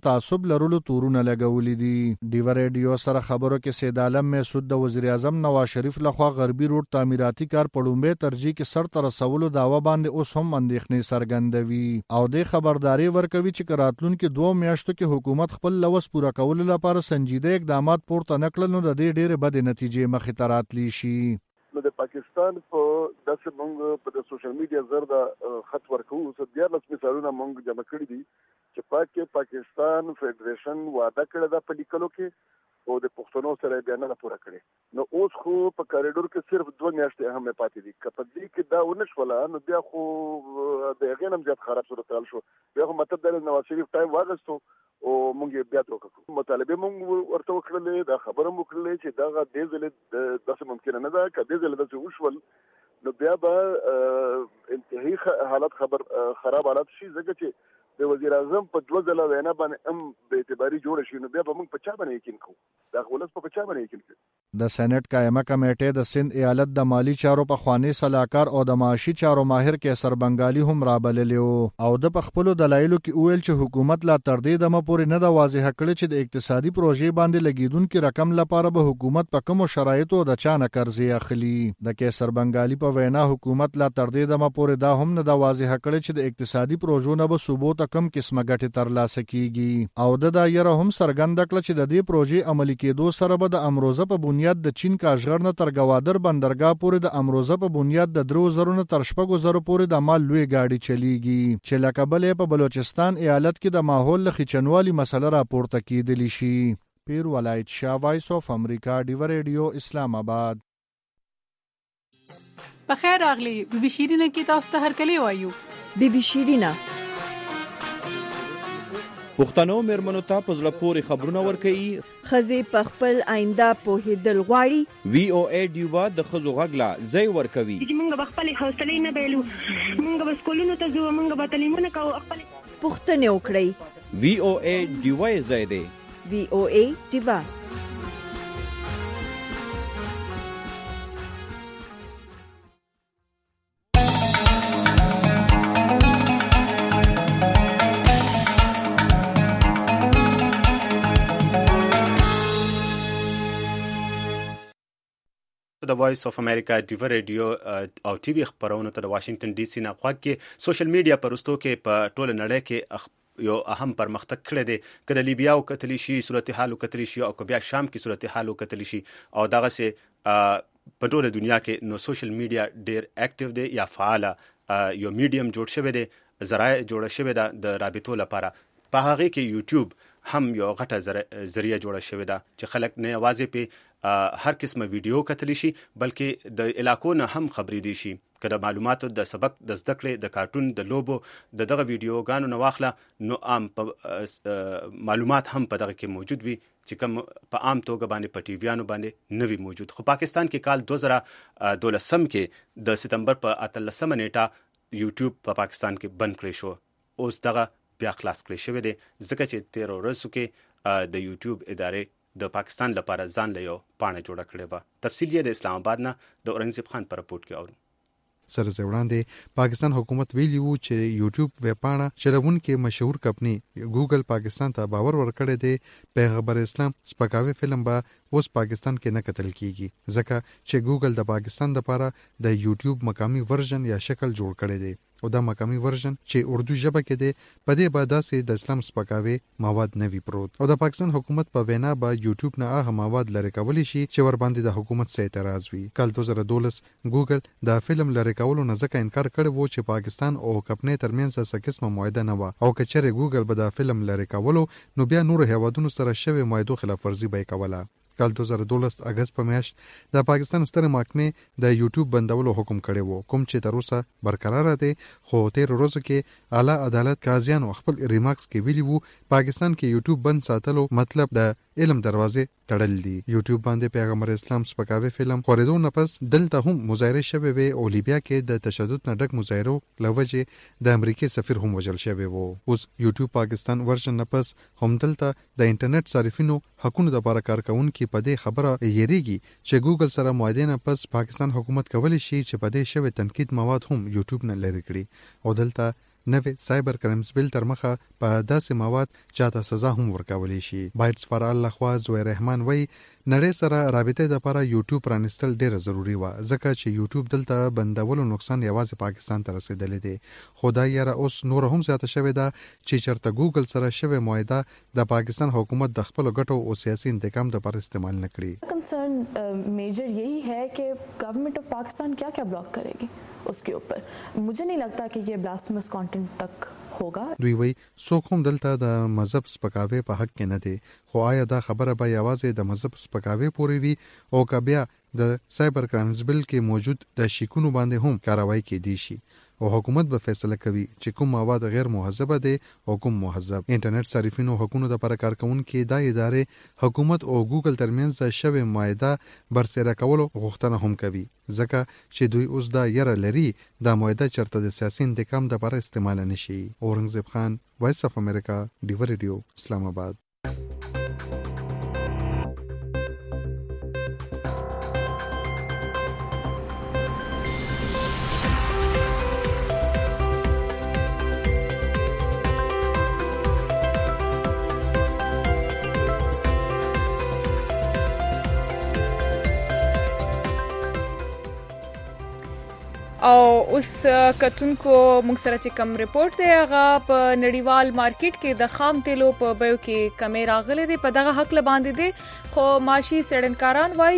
تعصب لرلو تورونه لګولې دي. ډیو ریډیو سره خبرو کې سید عالم مسعود د وزیر اعظم نواز شریف لخوا غربي روډ تعمیراتي کار په لومړي ترجیح کې سر ته رسولو داوا باندې اوس هم اندېښنې څرګندوي او د خبرداري ورکوي چې راتلونکو 2 میاشتو کې حکومت خپل لوس پوره کولو لپاره سنجیده اقدامات پورته نکړل نو د دې ډېرې بدې نتیجې مخې ته راتلی شي. نو د پاکستان په داسې مونږ په د سوشل میډیا زر د خط ورکو څه 14 مثالونه مونږ جمع کړي دي چې پاکستان فدریشن وعده کړی دا په لیکلو کې او د پښتنو سره بیان نه پوره کړي. نو اوس خو په کاریډور کې صرف 2 میاشتې هم پاتې دي. کله دې کې دا ونشوله نو بیا خو د غنم زیات خراب صورت حال شو. بیا خو مطلب د نواز شریف ټایم واغستو او مونږ بیا وکړو. مطالبه مونږ ورته وکړلې دا خبره مو کړلې چې دا د دې داسې ممکن نه ده کله دې داسې وشول نو بیا به انتهایی حالت خراب حالت شي ځکه چې د وزیر اعظم په 2 ځله وینا باندې هم به اعتباري جوړ شي نو بیا به موږ په چا باندې یقین کوو. دا ولس په چا باندې یقین کوي. د سېنات قائمه کمیټې د سند ایالت د مالی چارو په خواني صلاحکار او د معاشي چارو ماهر کیسر بنگالي هم رابللی او د خپل دلایلو کې ویل چې حکومت لا تر دې دمه پورې نه د واضح کړی چې د اقتصادي پروژې باندې لګیدونکو رقم لپاره به حکومت په کوم شرایطو د چانه قرضې اخلي. د کیسر بنگالي په وینا حکومت لا تر دې دمه پورې دا هم نه د واضح کړی چې د اقتصادي پروژو نه به ثبوت کم قسمه ګټه ترلاسه کیږي او د دایره هم سرګند کړ چې د دې پروژې عملي کېدو سره به د امروزه په بنیاد د چین کاشغر نه تر گوادر بندرګاه پورې د امروزه په بنیاد د 3000 نه تر 4000 پورې د مال لوی گاډي چلیږي چې لکه بلې په بلوچستان ایالت کې د ماحول لخچنوالي مسله راپورته کیدلی شي. پیر ولایت شاه وایس اف امریکا ډیو ریډیو اسلام آباد. بخیر راغلی بي بي شيرینه کې تاسو ته هرکلی وایو. بي بي شيرینه پښتنو میرمنو ته په زړه پورې خبرونه ورکوي. خزي په خپل آینده پوهېدل غواړي. وی او ای ډیوا د خزو غږلا ځای ورکوي. موږ به خپل حوصله نه بیلو. موږ به سکولونو ته ځو. موږ به تعلیمونه کوو. خپل پوښتنه وکړئ. وی او ای ډیوا ځای دی. وی او ای ډیوا. د وایس اف امریکا ډیو ریډیو او ټي وي خبرونه ته د واشنگټن ډي سي نه خواږ کې سوشل میډیا پرستو کې په ټوله نړۍ کې یو اهم پرمختګ کړی دی. کله لیبیا او کتلی شي صورتحال او کتلی شي او بیا شام کې صورتحال او کتلی شي او دغه سه په ټوله دنیا کې نو سوشل میډیا ډیر اکټیو دی یا فعال یو میډیم جوړ شوی دی. ذرایع جوړ شوی ده د رابطو لپاره. په هغه کې یوټیوب هم یو غټه ذریعہ جوړه شوې ده چې خلک نه یوازې په هر قسمه ویډیو کتلی شي بلکې د علاقو نه هم خبرې دي شي. کله معلوماتو د سبق د زده کړې د کارټون د لوبو دغه ویډیوګانو نه واخله نو عام معلومات هم په دغه کې موجود وي چې کوم په عام توګه باندې په ټي ویانو باندې نه وي موجود. خو پاکستان کې کال 2012 کې د ستمبر په 18 نیټه یوټیوب په پاکستان کې بند کړی شو. اوس دغه بیا خلاص کړی شوی دی ځکه چې 13 ورځو کې د یوټیوب ادارې د پاکستان لپاره ځان له یو پاڼه جوړه کړې وه. تفصیل یې د اسلام آباد نه د اورنګزیب خان پر رپورټ کې اورو. سره وړاندې پاکستان حکومت ویلی وو چې یوټیوب ویبپاڼه چلوونکې مشهور کمپنی ګوګل پاکستان ته باور ورکړی دی پیغمبر اسلام سپکاوي فلم به اوس پاکستان کې نه کتل کیږي ځکه چې ګوګل د پاکستان لپاره د یوټیوب مقامی ورژن یا شکل جوړ کړی دی او دا مقامی ورژن چې اردو ژبه کې دی په دې باندې داسې د اسلام سپکاوي مواد نه وی پروت او د پاکستان حکومت په وینا به یوټیوب نه هغه مواد لری کولی شي چې ور باندې د حکومت سره اعتراض وي. کال 2012 ګوګل دا فلم لری کولو نه ځکه انکار کړی وو چې پاکستان او کمپنۍ ترمنځ څه قسمه معاهده نه و او کچره ګوګل به دا فلم لری کولو نو بیا نور هیوادونو سره شوی معاهدو خلاف ورزي به کوله. کال 2012 اگست په میاشت د پاکستان ستر محکمې د یوټیوب بندولو حکم کړی وو کوم چې تر اوسه برقرار دی. خو 13 ورځې کې اعلی عدالت قاضیان خپل ریمارکس کې ویلي وو پاکستان کې یوټیوب بند ساتلو مطلب د علم دروازه تړل دي. یوټیوب باندې پیغمبر اسلام سپکاوي فلم خورېدو نه پس دلته هم مظاهره شوه وي او لیبیا کې د تشدد نه ډک مظاهرو لوجه د امریکای سفیر هم وژل شوی وو. اوس یوټیوب پاکستان ورژن نه پس هم دلته د انټرنیټ صارفینو حقوقو لپاره کارکونکو په دې خبره یریږي چې ګوګل سره معاهده نه پس پاکستان حکومت کولی شي چې په دې شوی تنقید مواد هم یوټیوب نه لری کړي او دلته نوې سایبر کرایمز بل تر مخه په داسې مواد چاته سزا هم ورکولی شي. بایټس فار آل لخوا زوی رحمان وای نړۍ سره رابطه د لپاره یوټیوب پرانستل ډیره ضروری و ځکه چې یوټیوب دلته بندولو نقصان یوازې پاکستان ته رسیدلی دی. خدای یاره اوس نور هم زیاته شوې ده چې چرته ګوګل سره شوی معاهده د پاکستان حکومت د خپل ګټو او سیاسي انتقام لپاره استعمال نه کړي. कंसर्न मेजर यही है कि गवर्नमेंट ऑफ पाकिस्तान क्या क्या ब्लॉक करेगी उसके ऊपर. मुझे नहीं लगता कि ये ब्लास्फेमस कंटेंट तक होगा. دوی وی څوک هم دلته د مذهب سپکاوي په حق کې نه دي خو آیا دا خبره به یوازې د مذهب سپکاوي پورې وي او که بیا د سایبر کرایمز بل کې موجود د شیکونو باندې هم کاروایی کېدی شي او حکومت به فیصله کوي چې کوم مواد غیر مهذبه دي او کوم مهذب. انټرنیټ صارفینو حقوقو لپاره کارکونکو د ادارې حکومت او ګوګل ترمنځ د شوی معاهده برسره کولو غوښتنه هم کوي ځکه چې دوی اوس دا یره لري د معاهده چرته د سیاسي انتقام لپاره استعمال نشي. اورنګزیب خان، وایس اف امریکا، ډیو ریډیو، اسلام آباد. او اوس کتونکو موږ سره چې کم ریپورت دی هغه په نړیوال مارکیټ کې د خام تیلو په بیو کې کمی راغلي دي. په دغه حق له باندې دي خو ماشي څېړنکاران وایي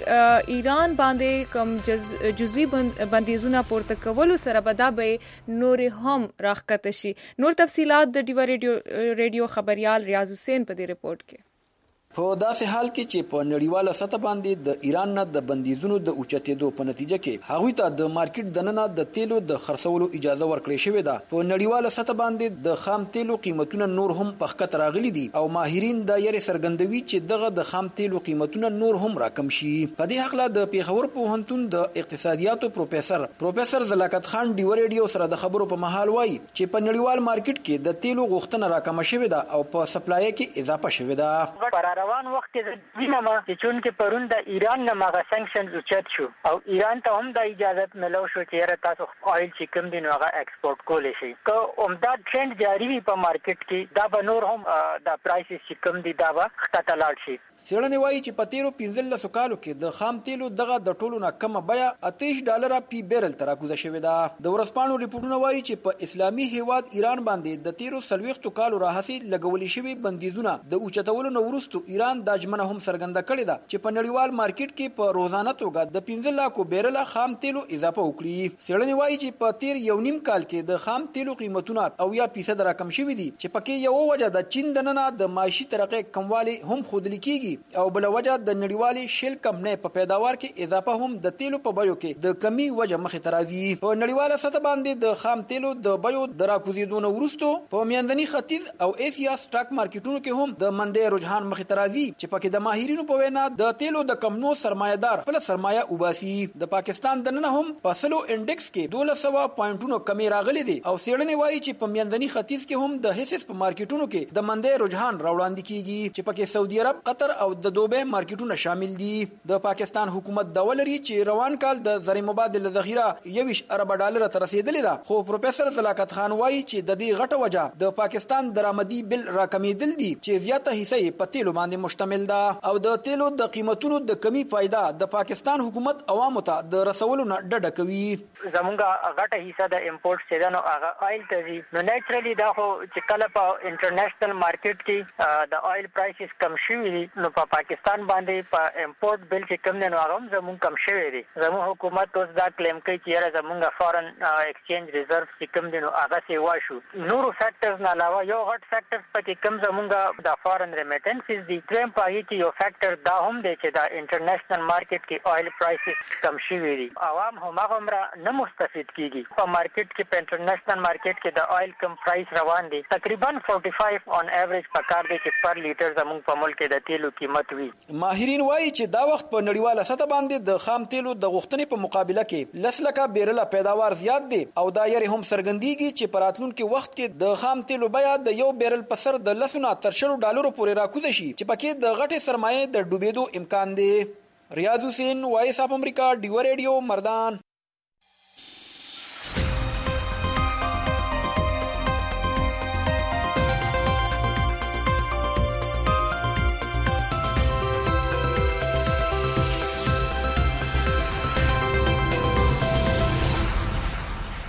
چې ایران باندې کم جزوي بندیزونه پورته کولو سره به دا به نور هم راښکته شي. نور تفصيلات د ډیو ریډیو خبريال ریاض حسین په دې ریپورت کې. په داسې حال کې چې په نړیواله سطح باندې د ایران نه د بندیزونو د اوچتېدو په نتیجه کې هغوی ته د مارکیټ دننه د تیلو د خرڅولو اجازه ورکړې شوې ده. په نړیواله سطح باندې د خام تیلو قیمتونه نور هم په ښکته راغلي دي او ماهرین دا یې څرګندوي چې دغه د خام تیلو قیمتونه نور هم راکم شي. په دې حق له د پیښور پوهنتون د اقتصادیاتو پروفیسور زلاکت خان ډیو ریډیو سره د خبرو په مهال وایي چې په نړیوال مارکیټ کې د تیلو غوښتنه راکمه شوې ده او په سپلای کې اضافه شوې ده. روان وخت کې وینم چې چون کې پرون د ایران نه مغه سانکشنز اوچت شو او ایران ته هم د اجازه ملو شو چې تاسو آیل چې کوم دي نو هغه ایکسپورټ کولای شي. که عمده ټرند جاری وي په مارکیټ کې دا به نور هم د پرایسز چې کوم دي دا به ښکته لاړ شي. څېړنې وایي چې په تیرو 15 کالو کې د خام تیلو دغه د ټولو نه کمه بیه $28 پی بیرل ته راکوزه شوې ده. د ورځپاڼو ریپورټونه وایي چې په اسلامي هیواد ایران باندې د تیرو 40 کالو راهیسې لګولې شوی بندیزونه د اوچتولو نه وروسته ایران د اجمنه هم څرګنده کړې ده چې په نړیوال مارکیټ کې په روزانه توګه د 15 لک بیرل خام تیلو اضافه وکړي. څېړنې وایي چې په تیر یو نیم کال کې د خام تیلو قیمتونه 80% راکم شوي دي چې پکې یو وجه د چین دننه د معاشي ترقې کموالی هم ښودل کیږي او بل وجه د نړیوالې شیل کمپنۍ په پیداوار کې اضافه هم د تیلو په بیو کې د کمی وجه مخې ته راځي. په نړیواله سطح باندې د خام تیلو د بیو د راکوزېدو نه وروسته په میاندني ختیځ او ایسیا سټاک مارکیټونو کې هم د مندۍ رجحان مخې ته راځي چې پکې د ماهرینو په وینا د تیلو د کمنو سرمایه‌دار خپل سرمایه وباسي. د پاکستان دننه هم په سلو انډیکس کې 1200 پوینټونو کمی راغلي دي او څېړنې وایي چې په میاندني ختیځ کې هم د هیڅ په مارکیټونو کې د مندۍ رجحان راوړاندې کیږي چې پکې سعودي عرب، قطر او د دوبه مارکیټونه شامل دي. د پاکستان حکومت دا ولري چې روان کال د زر مبادله ذخیره $21 ارب ته رسیدلې ده خو پروفیسور زلاکت خان وایي چې د دې غټه وجه د پاکستان درآمدي بل راکمیدل دي چې زیاته حصہ په تیلو باندې مشتمل ده او د تیلو د قیمتونو د کمی فائدہ د پاکستان حکومت عوامو ته د رسولو نه ډډه کوي. زمونږه غټه حصہ د امپورټ څخه نو هغه آیل ته دي نو نیچرلی دا خو چې کله په انټرنیشنل مارکیټ کې د آیل پرایسز کم شوي دي نو په پاکستان باندې په امپورټ بل چې کم نه نو هغه زمونږ کم شوي دي. زموږ حکومت اوس دا کلیم کوي چې زمونږ فارن ایکسچینج ریزرو چې کم دي نو هغه سی واشو. نورو فیکټرز نه علاوه یو غټ فیکټر پکې کم زمونږ د فارن ریمیټنسز دي. دریم پای کې یو فیکټر دا هم دی چې د انټرنیشنل مارکیټ کې آیل پرایسز کم شوي دي. عوام هم هغه نه مستفید کیږي. په مارکیټ کې په انټرنیشنل مارکیټ کې د آیل کم پرایس روان دي تقریبا 45 on average پکار دي چې پر لیټر زموږ په ملک کې د تیلو قیمت وي. ماهرین وایي چې دا وخت په نړیواله سطح باندې د خام تیلو د غوښتنې په مقابله کې 10 لک بیرل پیداوار زیات دي او دا یې هم څرګندېږي چې په راتلونکي وخت کې د خام تیلو بیه د یو بیرل په سر د $10 تر $100 پورې راکوزه شي چې پکې د غټې سرمایې د ډوبېدو امکان دی. ریاض حسین، وایس اف امریکا، ډیو ریډیو، مردان.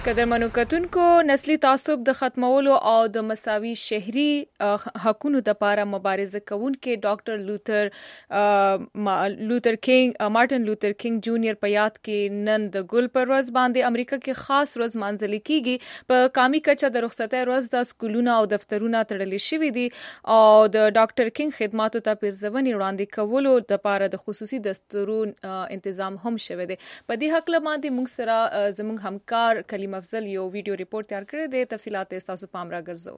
قدرمنو کتونکو نسلی تعصب د ختمولو او د مساوي شهري حقوقو لپاره مبارزه کوونکي ډاکټر مارټن لوتر کینګ جونیئر په یاد کې نن د ګل پر ورځ باندې امریکا کې خاص ورځ مانځل کیږي. په قامي کچه د رخصتۍ ورځ د سکولونو او دفترونو تړل شوي دي او د ډاکټر کینګ خدماتو ته پیرزونی وړاندې کولو لپاره د خصوصي دستورون تنظیم هم شوی دی. په دې حق باندې موږ سره زموږ همکار کلیم افضل یو ویډیو ریپورت تیار کړی دی. تفصيلات تاسو پام راګرځو.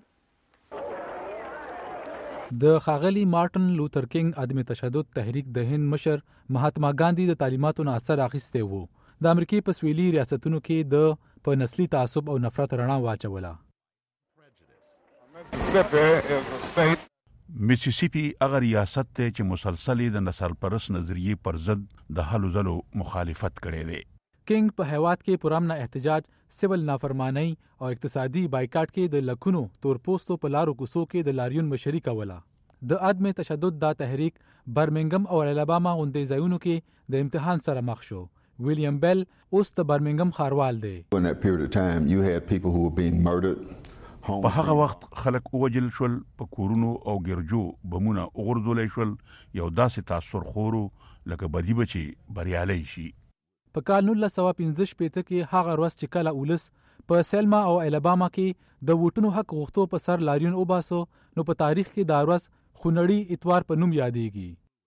د ښاغلي مارټن لوتر کینګ عدم تشدد تحریک د هند مشر مهاتما ګاندھی د تعلیماتو نه اثر اخیستی وو. د امریکای په سویلي ریاستونو کې د په نسلی تعصب او نفرت رڼا واچوله. میسیسیپی هغه ریاست ته چې مسلسل د نسل پرست نظریې پر ضد د هلو ځلو مخالفت کړی دی. کینګ په هیواد کې پرامن احتجاج، سیول نافرمانی او اقتصادي بایکاټ کې د لکونو تورپوستو په لارو کوڅو کې د لاریون مشري کوله. د عدم تشدد دا تحریک برمنګم او الاباما غونډې ځایونو کې د امتحان سره مخ شو. ویلیام بیل اوس د برمنګم ښاروال دی. په هغه وخت خلک ووجل شول، په کورونو او ګرجو بمونه وغورځول شول، یو داسې تاثر خورو لکه بدی بچي بریالي شي. په کال 1965 کې هغه ورځ چې کله اولس په سیلما او الاباما کې د ووټونو حق غوښتو په سر لاریون وباسو، نو په تاریخ کې دا ورځ خونړی اتوار په نوم یادېږي.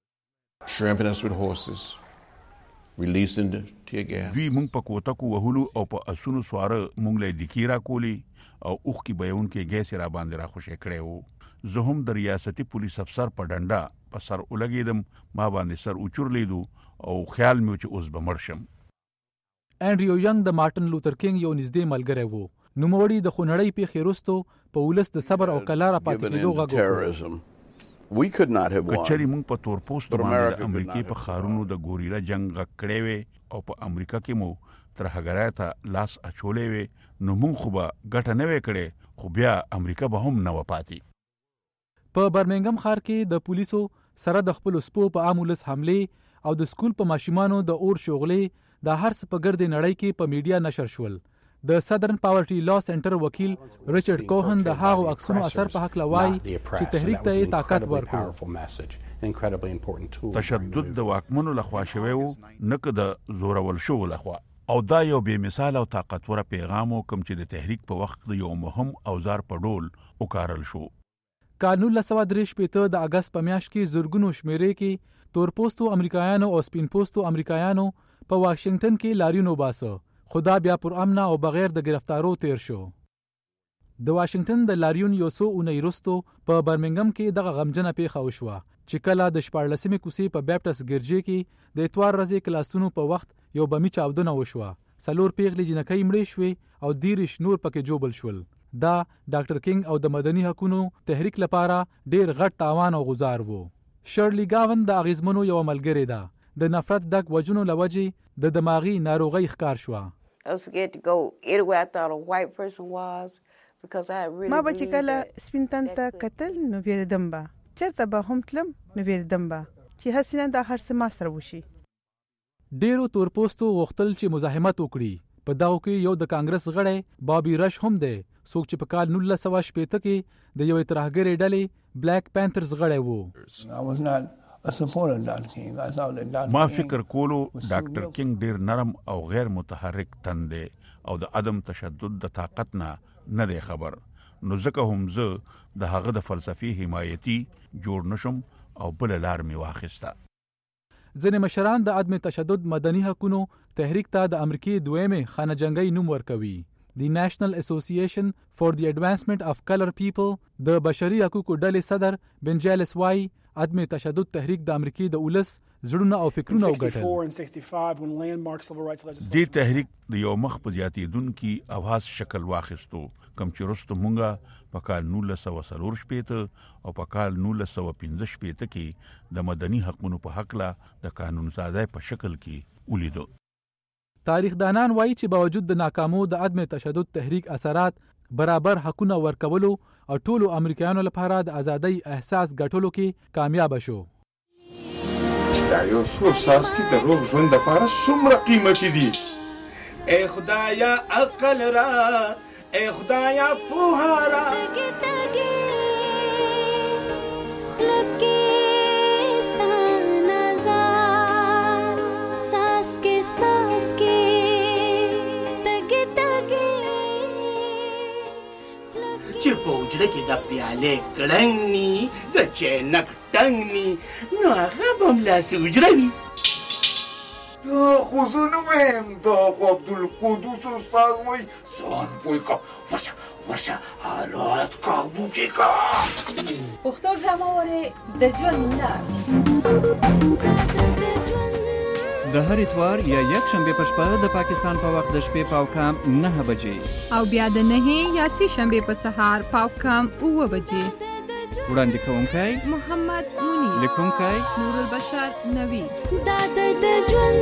دوی مونږ په کوتکو وهلو او په اسونو سواره مونږ له دکیرا کولی او اوخ کې بیون کې ګیس را باندې را خوشې کړي وو. زه هم د ریاستي پولیس افسر په ډنډا په سر ولګیدم، ما باندې سر اوچور لیدو او خیال مې چې اوس به مړ شم. انډریو ینګ د مارټن لوتر کینګ یو نږدې ملګری وو. نوموړي د خونړۍ پیښې وروسته په ولس د صبر او کلاره پاتې کېدو غږ وکړ. کچري مونږ په تور پوسټ باندې د امریکای په خارونو د ګوریلا جنگ غږ کړی وي او په امریکا کې مو تر هغه ته لاس اچولې وي، نو مونږ خو به ګټه نه وکړي، خو بیا امریکا به هم نه وپاتې. په برمنګم ښار کې د پولیسو سره د خپل سپو په عام ولس حمله او د سکول په ماشومانو د اور شغلې د هر څه په ګرد نړۍ کې په میډیا نشر شول. د سدرن پاورټي لا سنټر وکیل ریچارډ کوهن د هغو عکسونو اثر په حق لوي چې تحریک ته طاقت ورکړ. تشدد د واکمنو لخوا شوی و، نه که د زورول شو لخوا، او دا یو بې مثال او طاقتور پیغام کوم چې د تحریک په وخت د یو مهم اوزار په ډول وکارل شو. کال 1963 د اگست په میاشت کې زورګونو شمیرې کې تورپوستو امریکایانو او سپین پوستو امریکایانو په واشنگټن کې لاریون وباسه، خدا بیا پر امن او بغیر د گرفتارو تیر شو. د واشنگټن د لاریون یو څو اونۍ وروسته په برمنګم کې دغه غمجنه پیښه وشوه چې کله د 14مې کوڅې په بیپټس ګرجې کې د اتوار ورځې کلاسونو په وخت یو بمي چاودنه وشوه. 4 پیغلې جنکۍ مړې شوې او 10 نور پکې جوبل شول. دا ډاکټر کینګ او د مدني حقوقو تحریک لپاره ډیر غټ تاوان او غزار وو. شرلی گاون د اغیزمنو یو ملګری ده. د نفرت ډک وجونو لوجې د دماغي ناروغي ښکار شوه. ما به چې کله سپین تن ته کتل نو ویردم به، چېرته به هم تلم نو ویردم به چې هسې نه دا هر څه ما سره وشي. ډیرو تورپوستو غوښتل چې مزاحمت وکړي. په دغو کې یو د کانګرس غړی بابي رش هم دی، څوک چې په کال 1960 کې د یو ترهګرې ډلې بلیک پینترز غړی وو. ما فکر کولو ډاکټر کینګ ډیر نرم او غیر متحرک تن دی او د عدم تشدد د طاقت نه دی خبر، نو ځکه هم زه د هغه د فلسفي حمایتي جوړ نشم او بل لار می واخیسته. ځینې مشران د عدم تشدد مدني حقوقو تحریک ته د امریکای دویمه خانه جنگي نوم ورکوي. دی نېشنل اسوسییشن فور دی اډوانسمنت اف کلر پیپل د بشري حقوقو ډلې صدر بنجالس وای عدم تشدد تحریک د امریکای د ولس زړونه او فکرونه وګټل. دې تحریک د یو مخ په زیاتېدونکي اواز شکل واخیستو، کوم چې وروسته مونږه په کال 1940 او په کال 1915 کې د مدني حقوقو په حق لا د قانون سازی په شکل کې ولیدو. تاریخ دانان وایي چې باوجود د ناکامو د عدم تشدد تحریک اثرات برابر حقونه ورکولو او ټولو امریکایانو لپاره د ازادۍ احساس ګټلو کې کامیاب شو. دا یو څو ساس کې د روغ ژوند لپاره څومره قیمتي دي. ای خدایا عقل را، ای خدایا پوها را. چې په حجره کې د پیالې کړنګ ني د چینک ټنګ ني نو هغه به هملاسې حجره وي. دا خو زه نه وایم، دا خو عبدالقدوس استاد وایي ځان پوه که ورشه حالات کابو کې که. پښتو ډرامه وارې د ژوند لار د هر اتوار یا یک شنبه په شپه د پاکستان په وخت د شپې پاوکام 9 بجې او بیا د 9 یا 3 شنبه په سهار پاوکام 9 بجې. وړاندې کوونکی محمد منیر، لیکونکی نور البشر نوید. دا د ژوند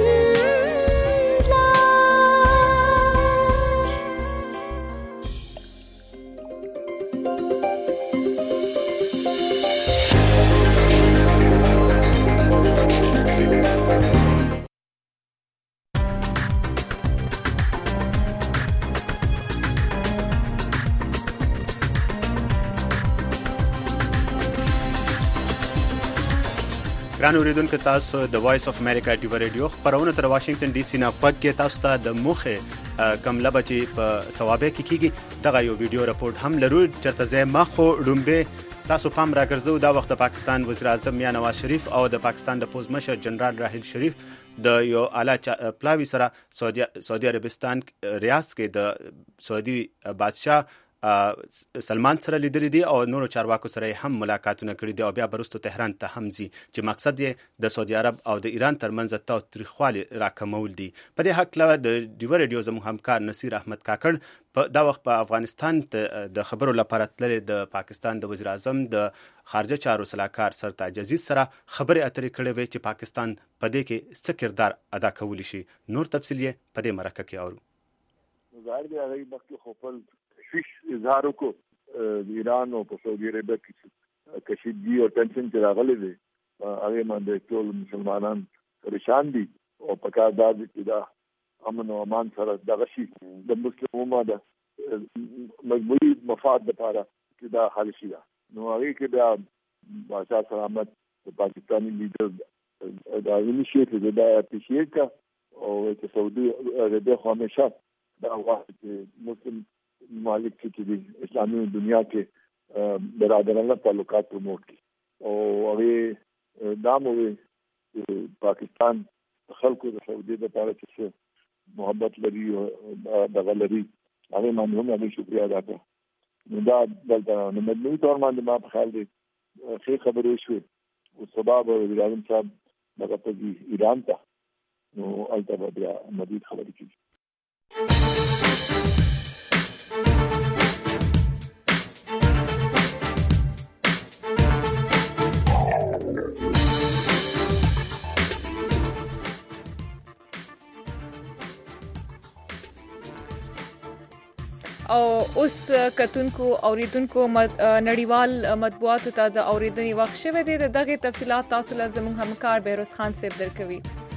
ګران اوریدونکو، تاسو د وایس اف امریکا ډیو ریډیو خبرونه تر واشنگټن ډي سي نه پکې تاسو ته د موخه کم لبه چې په ثوابه کې کیږي دغه یو ویډیو راپورټ هم لرو. چرته زه مخو ډومبه تاسو پام راګرځو دا وخت د پاکستان وزیر اعظم یا نواز شریف او د پاکستان د پوز مشر جنرال راحیل شریف د یو اعلی پلاوی سره سعودي عربستان ریاض کې د سعودي بادشاه سلمان سره لیدل دي او نورو چارواکو سره هم ملاقاتونه کړي دي او بیا برستو تهران ته هم ځي چې مقصد یې د سعودي عرب او د ایران ترمنځ تاوتریخوالي راکمول دي. په دې حق له د ډیو ریډیو زموږ همکار نصیر احمد کاکړ په دا وخت په افغانستان د خبرو لپاره تللی د پاکستان د وزیر اعظم د خارجه چارو سلاکار سرتاج عزیز سره خبرې اترې کړې وې چې پاکستان په دې کې څه کردار ادا کولی شي. نور تفصیل یې په دې مرکه کې اورو. ظاهر دی هغه وخت خپل اظهار کو ایران او په سعودي عربیه کې کشیدګي او ټینشن چې راغلي دي هغه باندې ټول مسلمانان پریشان دي او په کار دادي چې دا امن او امان سره دغه شي د مسلم امت مجموعي مفاد لپاره چې دا حل شي. نو هغه کې دا بادشاہ سلامت پاکستانی لیډر دا انیشیټیو دا اپریشیټ کا او چې سعودي عربیه خو همیشه دا وخت چې مسلم مالک چې د اسلامي دنیا کې برادرانه تعلقات پروموټ کی او هغه داموي پاکستان خلکو د سعودي د لپاره چې محبت لري او دغه لري هغه باندې هم هغه شکریا ادا کړ. نو دا دلته نو مدني تور باندې ما په خیال دي ښه خبرې شوې او سبب وزیر اعظم صاحب دغه ته ایران ته نو البته بیا مزید خبرې کیږي. او اوس کتونکو اوریدونکو نړیوال مطبوعاتو ته د اوریدنې وخت شوه دی. دغه تفصيلات تاسو له زموږ همکار بیروز خان صاحب درکوي.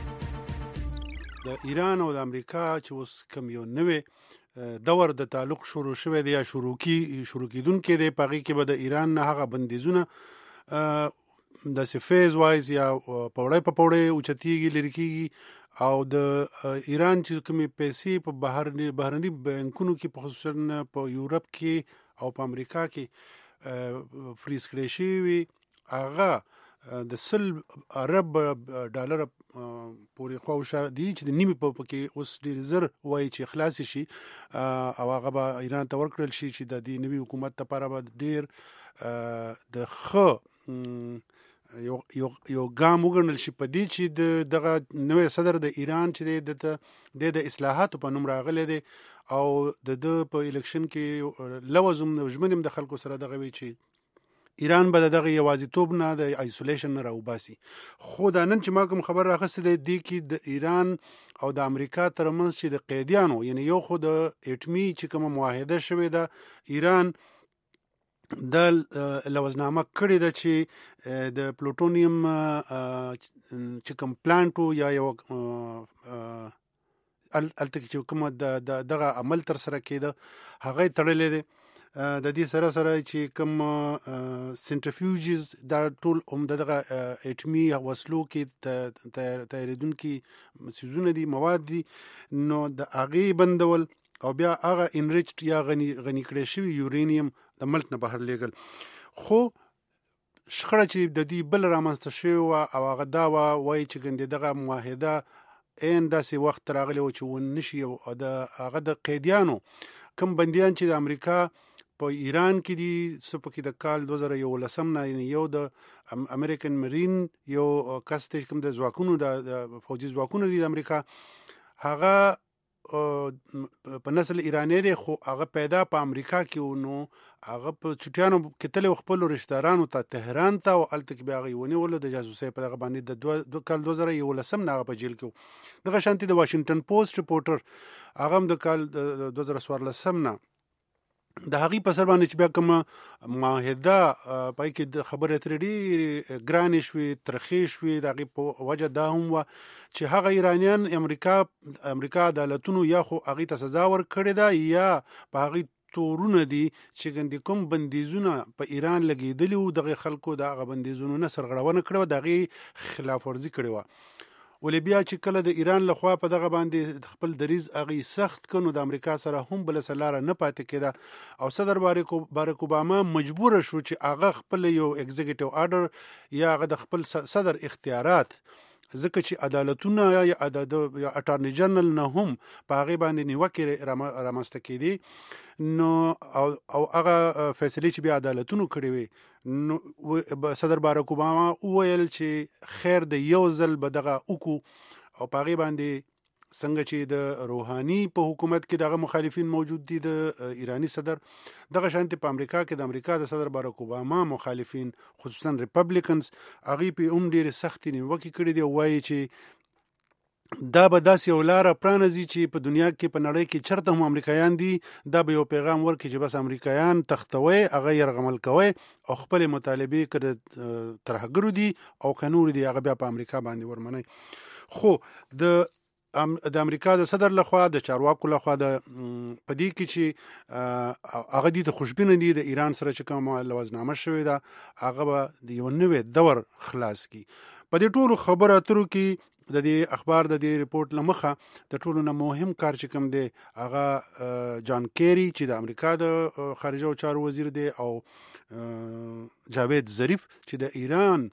د ایران او د امریکا چې اوس کوم یو نوې دور د تعلق شروع شوه دی یا شروع کیدونکې دی پغې کې به د ایران نه هغه بندیزونه د سفیز وایز یا پوړې په پوړې اوچتیږي لري کیږي او د ایران چې کومې پیسې په بهرني بانکونو کې په خصوصا په یورپ کې او په امریکا کې فریز کړی شوی هغه د 100 ارب ډالر پورې خواوشه دي چې د نیمه په کې اوس ډیر زر وایي چې خلاص شي او هغه به ایران ته ورکړل شي چې د دې نوي حکومت لپاره به ډیر د خو یو ګام وګڼل شي په دې چې دغه نوې صدر د ایران چې د اصلاحاتو په نوم راغلی دی او د په الیکشن کې لوازم ژمنم د خلکو سره دغه وی چې ایران به دغه یوازیتوب نه د آیسولیشن نه راوباسي. خو دا نن چې ما کوم خبر راغسته دی کې د ایران او د امریکا ترمنځ چې د قیدیانو یعنی یو خو د اټمی چې کوم معاهده شوې ده ایران د لوزنامه کړی ده چې د پلوټونیم چې کوم پلانټو یا یو الته چې کوم دغه عمل تر سره کېده هغه تړلې ده. د دې سره چې کوم سنټریفیوجز دا ټول دغه اټمی وسلو کې تیاریدونکي سیزونه دي، مواد دي، نو د هغې بندول او بیا هغه انریچډ یا غني کړی شوي یورینیم د ملک نه بهر لیږل. خو شخړه چې د دې بل رامنځته شوې وه او هغه دا وایي چې ګندې دغه معاهده این داسې وخت راغلی و چې ونه شي او د هغه د قیدیانو کوم بندیان چې د امریکا په ایران کې دي څه پکې د کال 2011 نه یعنې یو د امریکن مرین یو کس دی کوم د ځواکونو د فوجي ځواکونو دي د امریکا، هغه په نسل ایرانی دی خو هغه پیدا په امریکا کې، نو هغه په چټیانو کې تللی خپلو رشتهدارانو ته تهران ته او هلته کې بیا هغه ونیولو د جاسوسۍ په دغه باندې د کال 2011 نه هغه په جیل کې و. دغه شانتې د واشنګټن پوسټ ریپورټر هغه هم د کال 2014 نه د هغې په سر باندې چې بیا کومه معاهده پای کې د خبرې اترې ډېرې ګرانې شوې ترخې شوې، د هغې په وجه دا هم وه چې هغه ایرانیان امریکا عدالتونو یا خو هغې ته سزا ورکړې ده یا په هغې تورونه دي چې ګندې کوم بندیزونه په ایران لګېدلي وو دغې خلکو د هغه بندیزونو نه سرغړونه کړې وه، د هغې خلاف ورزي کړې وه. ولې بیا چې کله د ایران لخوا په دغه باندې خپل دریز هغې سخت کړ نو د امریکا سره هم بله څه لاره نه پاتې کېده او صدر بارک اوباما مجبوره شو چې هغه خپل یو اگزیکټیو آرډر یا هغه د خپل صدر اختیارات، ځکه چې عدالتونه یا اټارني جنرال نه هم په هغې باندې نیوکې رامنځته کېدې، نو او هغه فیصلې چې بیا عدالتونو کړې وې، نو صدر بارک اوباما وویل چې خیر د یو ځل به دغه وکړو او په هغې باندې څنګه چې د روحاني په حکومت کې دغه مخالفین موجود دي د ایرانی صدر، دغه شانتې په امریکا کې د امریکا د صدر بارک اوباما مخالفین خصوصا ریپبلیکنز هغې پې هم ډېرې سختې نیوکې کړې دي او وایي چې دا به داسې یو لاره پرانځي چې په دنیا کې په نړۍ کې چېرته هم امریکایان دي دا به یو پیغام ورکړي چې بس امریکایان تختوئ، هغه یرغمل کوئ او خپلې مطالبې که د ترهګرو دي او که نور دي هغه بیا په امریکا باندې ورمنئ. خو د امریکا د صدر لخوا د چارواکو لخوا د په دې کې چې هغه دي ته خوشبینه دي د ایران سره چې کومه لوزنامه شوې ده هغه به د یو نوې دور خلاص کړي. په دې ټولو خبرو اترو کې د دې اخبار د دې ریپورت لمخه د ټولو نه مهم کار چې کوم دی هغه جان کیری چې د امریکا د خارجه چارو وزیر دی او جاوید ظریف چې د ایران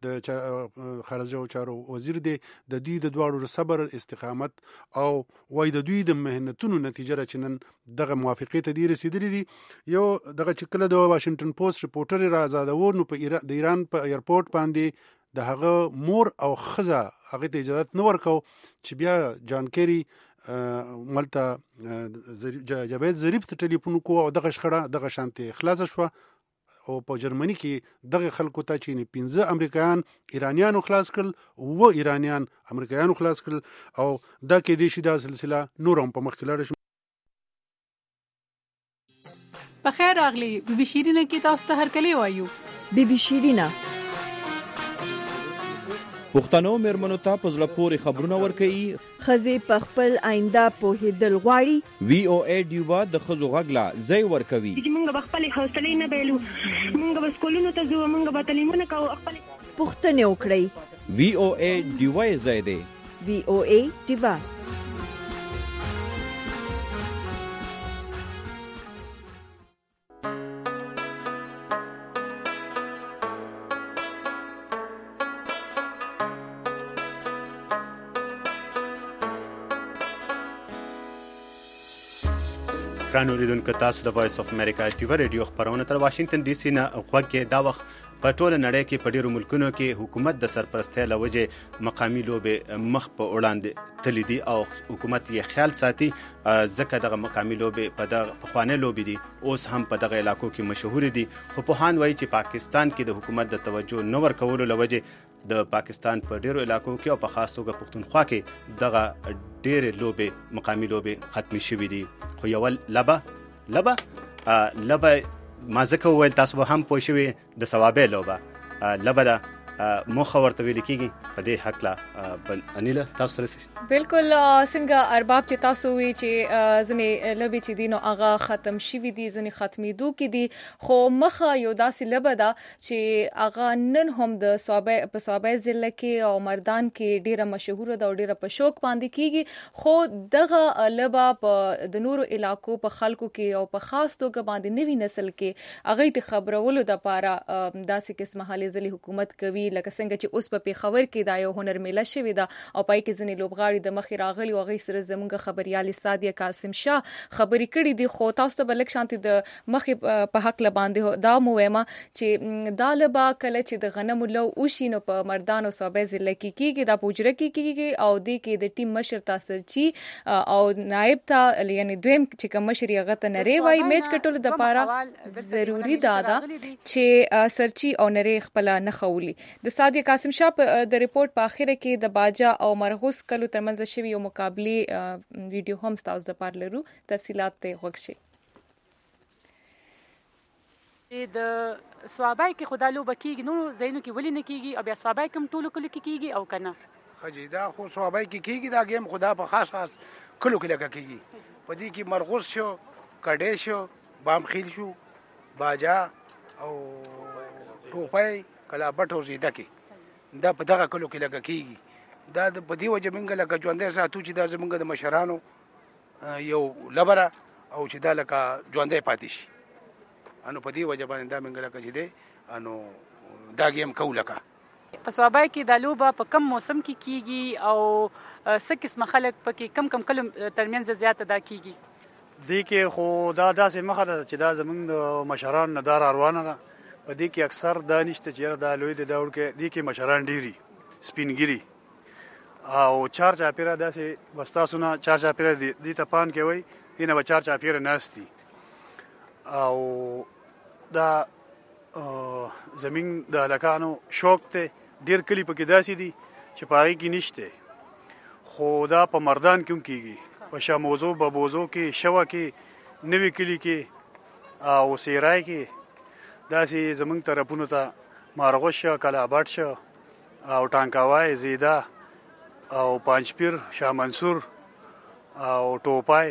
د خارجه چارو وزیر دی، د دوی د دواړو صبر استقامت او وای د دوی د مهنتونو نتیجه چې نن دغه موافقې ته دی رسیدلې دي. یو دغه چې کله د واشنګټن پوسټ ریپورټر را آزادور نو په د ایران په ایرپورټ باندې د هغه مور او ښځه هغې ته اجازت نه ورکو چې بیا جان کیری ملته جاوید ظریف ته ټلیفون وکړو او دغه شخړه دغه شانتې خلاصه شوه او په جرمني کې دغه خلکو ته چې 15 امریکایان ایرانیانو خلاص کړل، 9 ایرانیان امریکایانو خلاص کړل او دا کېدای شي دا سلسله نور هم په مخکې لاړه شي. په خیر راغلی بي بي شیرینه کې تاسو ته هرکلی وایو. بي بي شیرینه پښتنو مېرمنو ته په زړه پورې خبرونه ورکوي، ښځې په خپل آینده پوهېدل غواړي. وی او ای ډیوا د ښځو غږ لا ځای ورکوي چې موږ به خپلې حوصلې نه بایلو، موږ به سکولونو ته ځو، موږ به تعلیمونه کوو، خپلې پوښتنې وکړئ. وی او ای ډیوا یې ځای دی. وی او ای ډیوا ګران اوریدونکو، تاسو د وایس اف امریکا ټي وی ریډیو خبرونه تر واشنگټن ډي سي نه غوږ دا وخت په ټوله نړۍ کې په ډیرو ملکونو کې حکومت د سرپرستۍ له وجې مقامي لوبې مخ په وړاندې تللي دي او حکومت یې خیال ساتي ځکه دغه مقامي لوبې په دغه پخوانۍ لوبې دي اوس هم په دغه علاقو کې مشهورې دي. خو پوهان وایي چې پاکستان کې د حکومت د توجه نه ورکولو له وجې د پاکستان په ډیرو علاقو کې او په خاص توګه پښتونخوا کې دغه ډیرې لوبې مقامي لوبې ختمې شوې دي. خو یو لبه ما ځکه وویل تاسو به هم پوه شوي د ثوابۍ لوبه لبه ده موخه ورته ویل کېږي په دې حق لا انیله تاسو سره بالکل څنګه ارباب چې تاسو وی چې ځنې لبې چې دینو هغه ختم شوي دي ځنې ختمېدو کې دي خو مخه یو داسې لبه ده چې هغه نن هم د په صوابۍ ضلع کې او مردان کې ډیره مشهوره ده او ډیره په شوق باندې کېږي خو دغه لبه په د نورو علاقو په خلکو کې او په خاص توګه باندې نوي نسل کې هغه ته خبرولو د پاره داسې قسمه حالې ځلې حکومت کوي لکه څنګه چې اوس په پیښور کې دا یو هنر میله شوې ده او پای کې ځنې لوبغاړي د مخې راغلي او هغې سره زموږ خبریال سادیه قاسم شاه خبرې کړي دي خو تاسو ته به لږ شانتې د مخې په حق باندې دا مو وایم چې دا لبه کله چې د غنمو لو وشي نو په مردان او صوابۍ ضلع کې کېږي دا په حجره کې کېږي او دې کې د ټیم مشر ته سرچي او نائب ته یعنی دویم چې کوم مشر یې هغه ته نری وایي میچ کټولو د پاره ضروري ده چې سرچي او نری خپل نه خولي د سادیه قاسم شاه د ریپورت په اخره کې د باجا او مرغوس کلو ترمنځ شوی یو مقابله ویډیو هم تاسو د پاره لرو تفصيلات ته وګورئ د صوابۍ کې خدا لوبه کېږي نو زینو کې ولې نه کېږي او بیا صوابۍ کوم ټولو کلو کې کېږي او کنه خجی دا خو صوابۍ کې کېږي دا گیم خدا په خاص کلو کې لګه کېږي په دې کې مرغوس شو کډې شو بامخیل شو باجا او ټوپۍ کلا بټو زیده کې دا په دغه کلو کې لګه کېږي دا په دې وجه موږ لکه ژوندی ساتو چې دا زموږ د مشرانو یو لبره او چې دا لکه ژوندی پاتې شي انو په دې وجه باندې دا موږ لکه چې دی انو دا گیم کوو لکه په صوابۍ کې د لوبه په کم موسم کې کېږي او څه قسمه خلک پکې کم کلو ترمنځ زیاته دا کېږي دې کې خو دا داسې مخه ده چې دا زموږ د مشران نه دا روانه ده په دې کې اکثر دا نشته چې دا لوی د دور کې دې کې مشران ډیری سپینګری او چار چاپیره داسې وستاسونه چار چاپیره دې ته پان کې وای دې نه چار چاپیره ناشتي او دا زمين د لکانو شوق ته ډیر کلی پکې داسې دي چې پای کې نشته خو دا په مردان کې کېږي په شموزو ببوزو کې شوا کې نوی کلی کې او سیرای کې داسې زمونږ طرفونو ته مارغوش کلا آباد شو او ټانکاوای زیدا او پنځپیر شاه منصور او ټوپای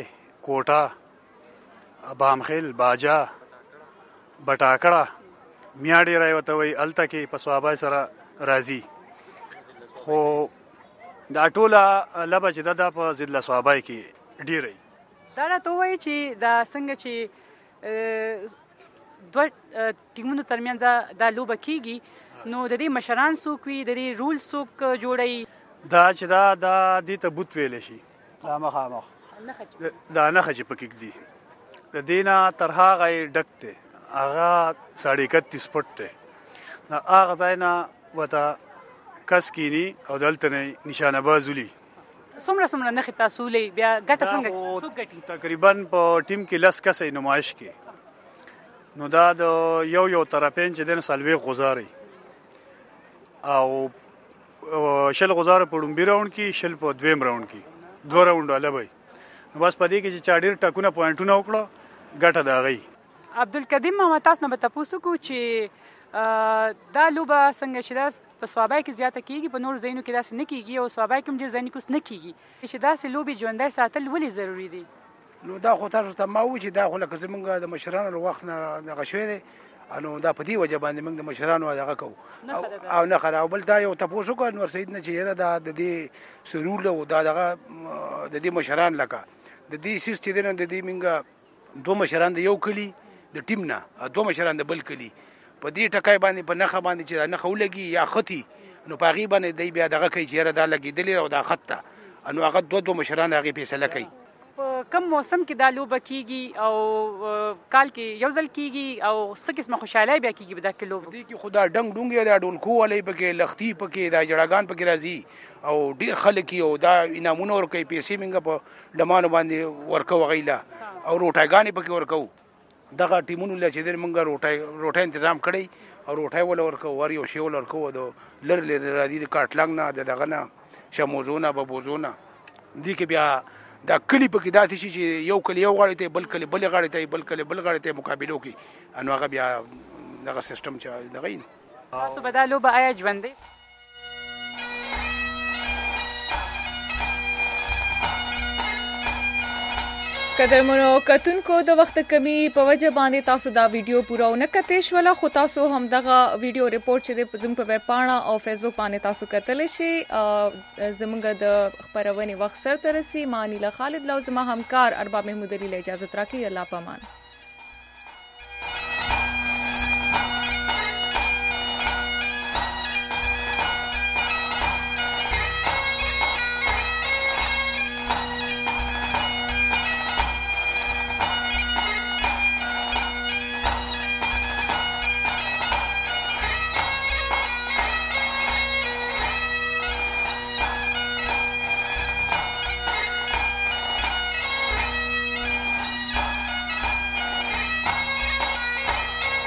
کوټه بامخیل باجا بټاکړه میاډي راوته وي الته کې په صوابۍ سره راځي خو دا ټوله لبه چې دا په ضلع صوابۍ کې ډیری دا راته وایي چې دا څنګه چې دوه ټیمونو ترمنځ دا لوبه کیږي نو د دې مشران څوک وي د دې رول څوک جوړوي دا چې دا دې ته بوت ویل شي دا مخامخ دا نخه چې پکې دي د دینه تر هغه ډک ته هغه 31 فټ ته دا هغه ځاینا وته کس کینی او دلته نشانه بازولي څومره نخې تاسو لې بیا ګټه څنګه څوک ګټي تقریبا په ټیم کې لس کسې نمایش کې نو دا د یو طرفین چې دنه سلوي غزاري او شل غزار په ډومبي راوند کې شل په دویم راوند کې دوه راوند لبي نو بس پدې کې چې چاډیر ټاکونه پوینټونه وکړو ګټه دا غي عبدالقدیم محمد تاسو نه به تاسو کو چې دا لوبه څنګه چې په صوابۍ کې زیاته کیږي په نور ځایونو کې داسې نه کیږي او صوابۍ کې هم ډېر ځایونه کې نه کیږي چې داسې لوبې ژوندۍ ساتل ولې ضروری دي نو دا خو تاسو ته ما و چې دا خو لکه زمونږ د مشرانو له وخت نه دغه شوی دی نو دا په دې وجه باندې موږ د مشرانو دغه کوو او نه خراب بل دا یو تاسو کو نور سید نه چې دا د دې سرول او دا دغه د دې مشران لکه د دې سیس چې د دې موږ دوه مشران د یو کلی د ټیم نه دوه مشران د بل کلی په دې ټکای باندې په نخه باندې چې نخه ولګي یا خطي نو په غي باندې دی بیا دغه کوي چې دا لګیدلی او دا خطه انو هغه دوه مشران هغه فیصله کوي کم موسم کې دا لوبه کیږي او کال کې یو ځل کیږي او څه قسمه خوشاله بیا کیږي په دا کې لوبه دي کې خدا ډنګ ډونګ دا ډولکو ولې پکې لختی پکې دا جړاګان پکې راځي او ډیر خلک او دا انعامونه ورکوي پیسې منګه په لمانو باندې ورکو غیلا او روټایګانی پکې ورکو دغه ټیمونو له چې منګه روټای تنظیم کړي او روټای ول ورکو ور یو شی ول ورکو د لر راځي د کاټلنګ نه دغه نه شموزونه ببوزونه دي کې بیا دا کلی پکې داتې شي چې یو کلی یو غاړي ته بل کلی بل غاړي ته بل کلی بل غاړي ته مقابله کوي انو هغه بیا دغه سیستم چې دغه تاسو به دا لوبه آیا ژوندۍ قدرمنو کتونکو د وخت کمی په وجه باندې تاسو دا ویډیو پوره نه کتې شوله خو تاسو هم دغه ویډیو ریپورت چې د زموږ په ویب پاڼه او فیسبوک باندې تاسو کتلی شئ زموږ د خپرونې وخت سرته رسي ما انیله خالد لو زما همکار ارباب محمود علي له اجازه راکړي الله پامان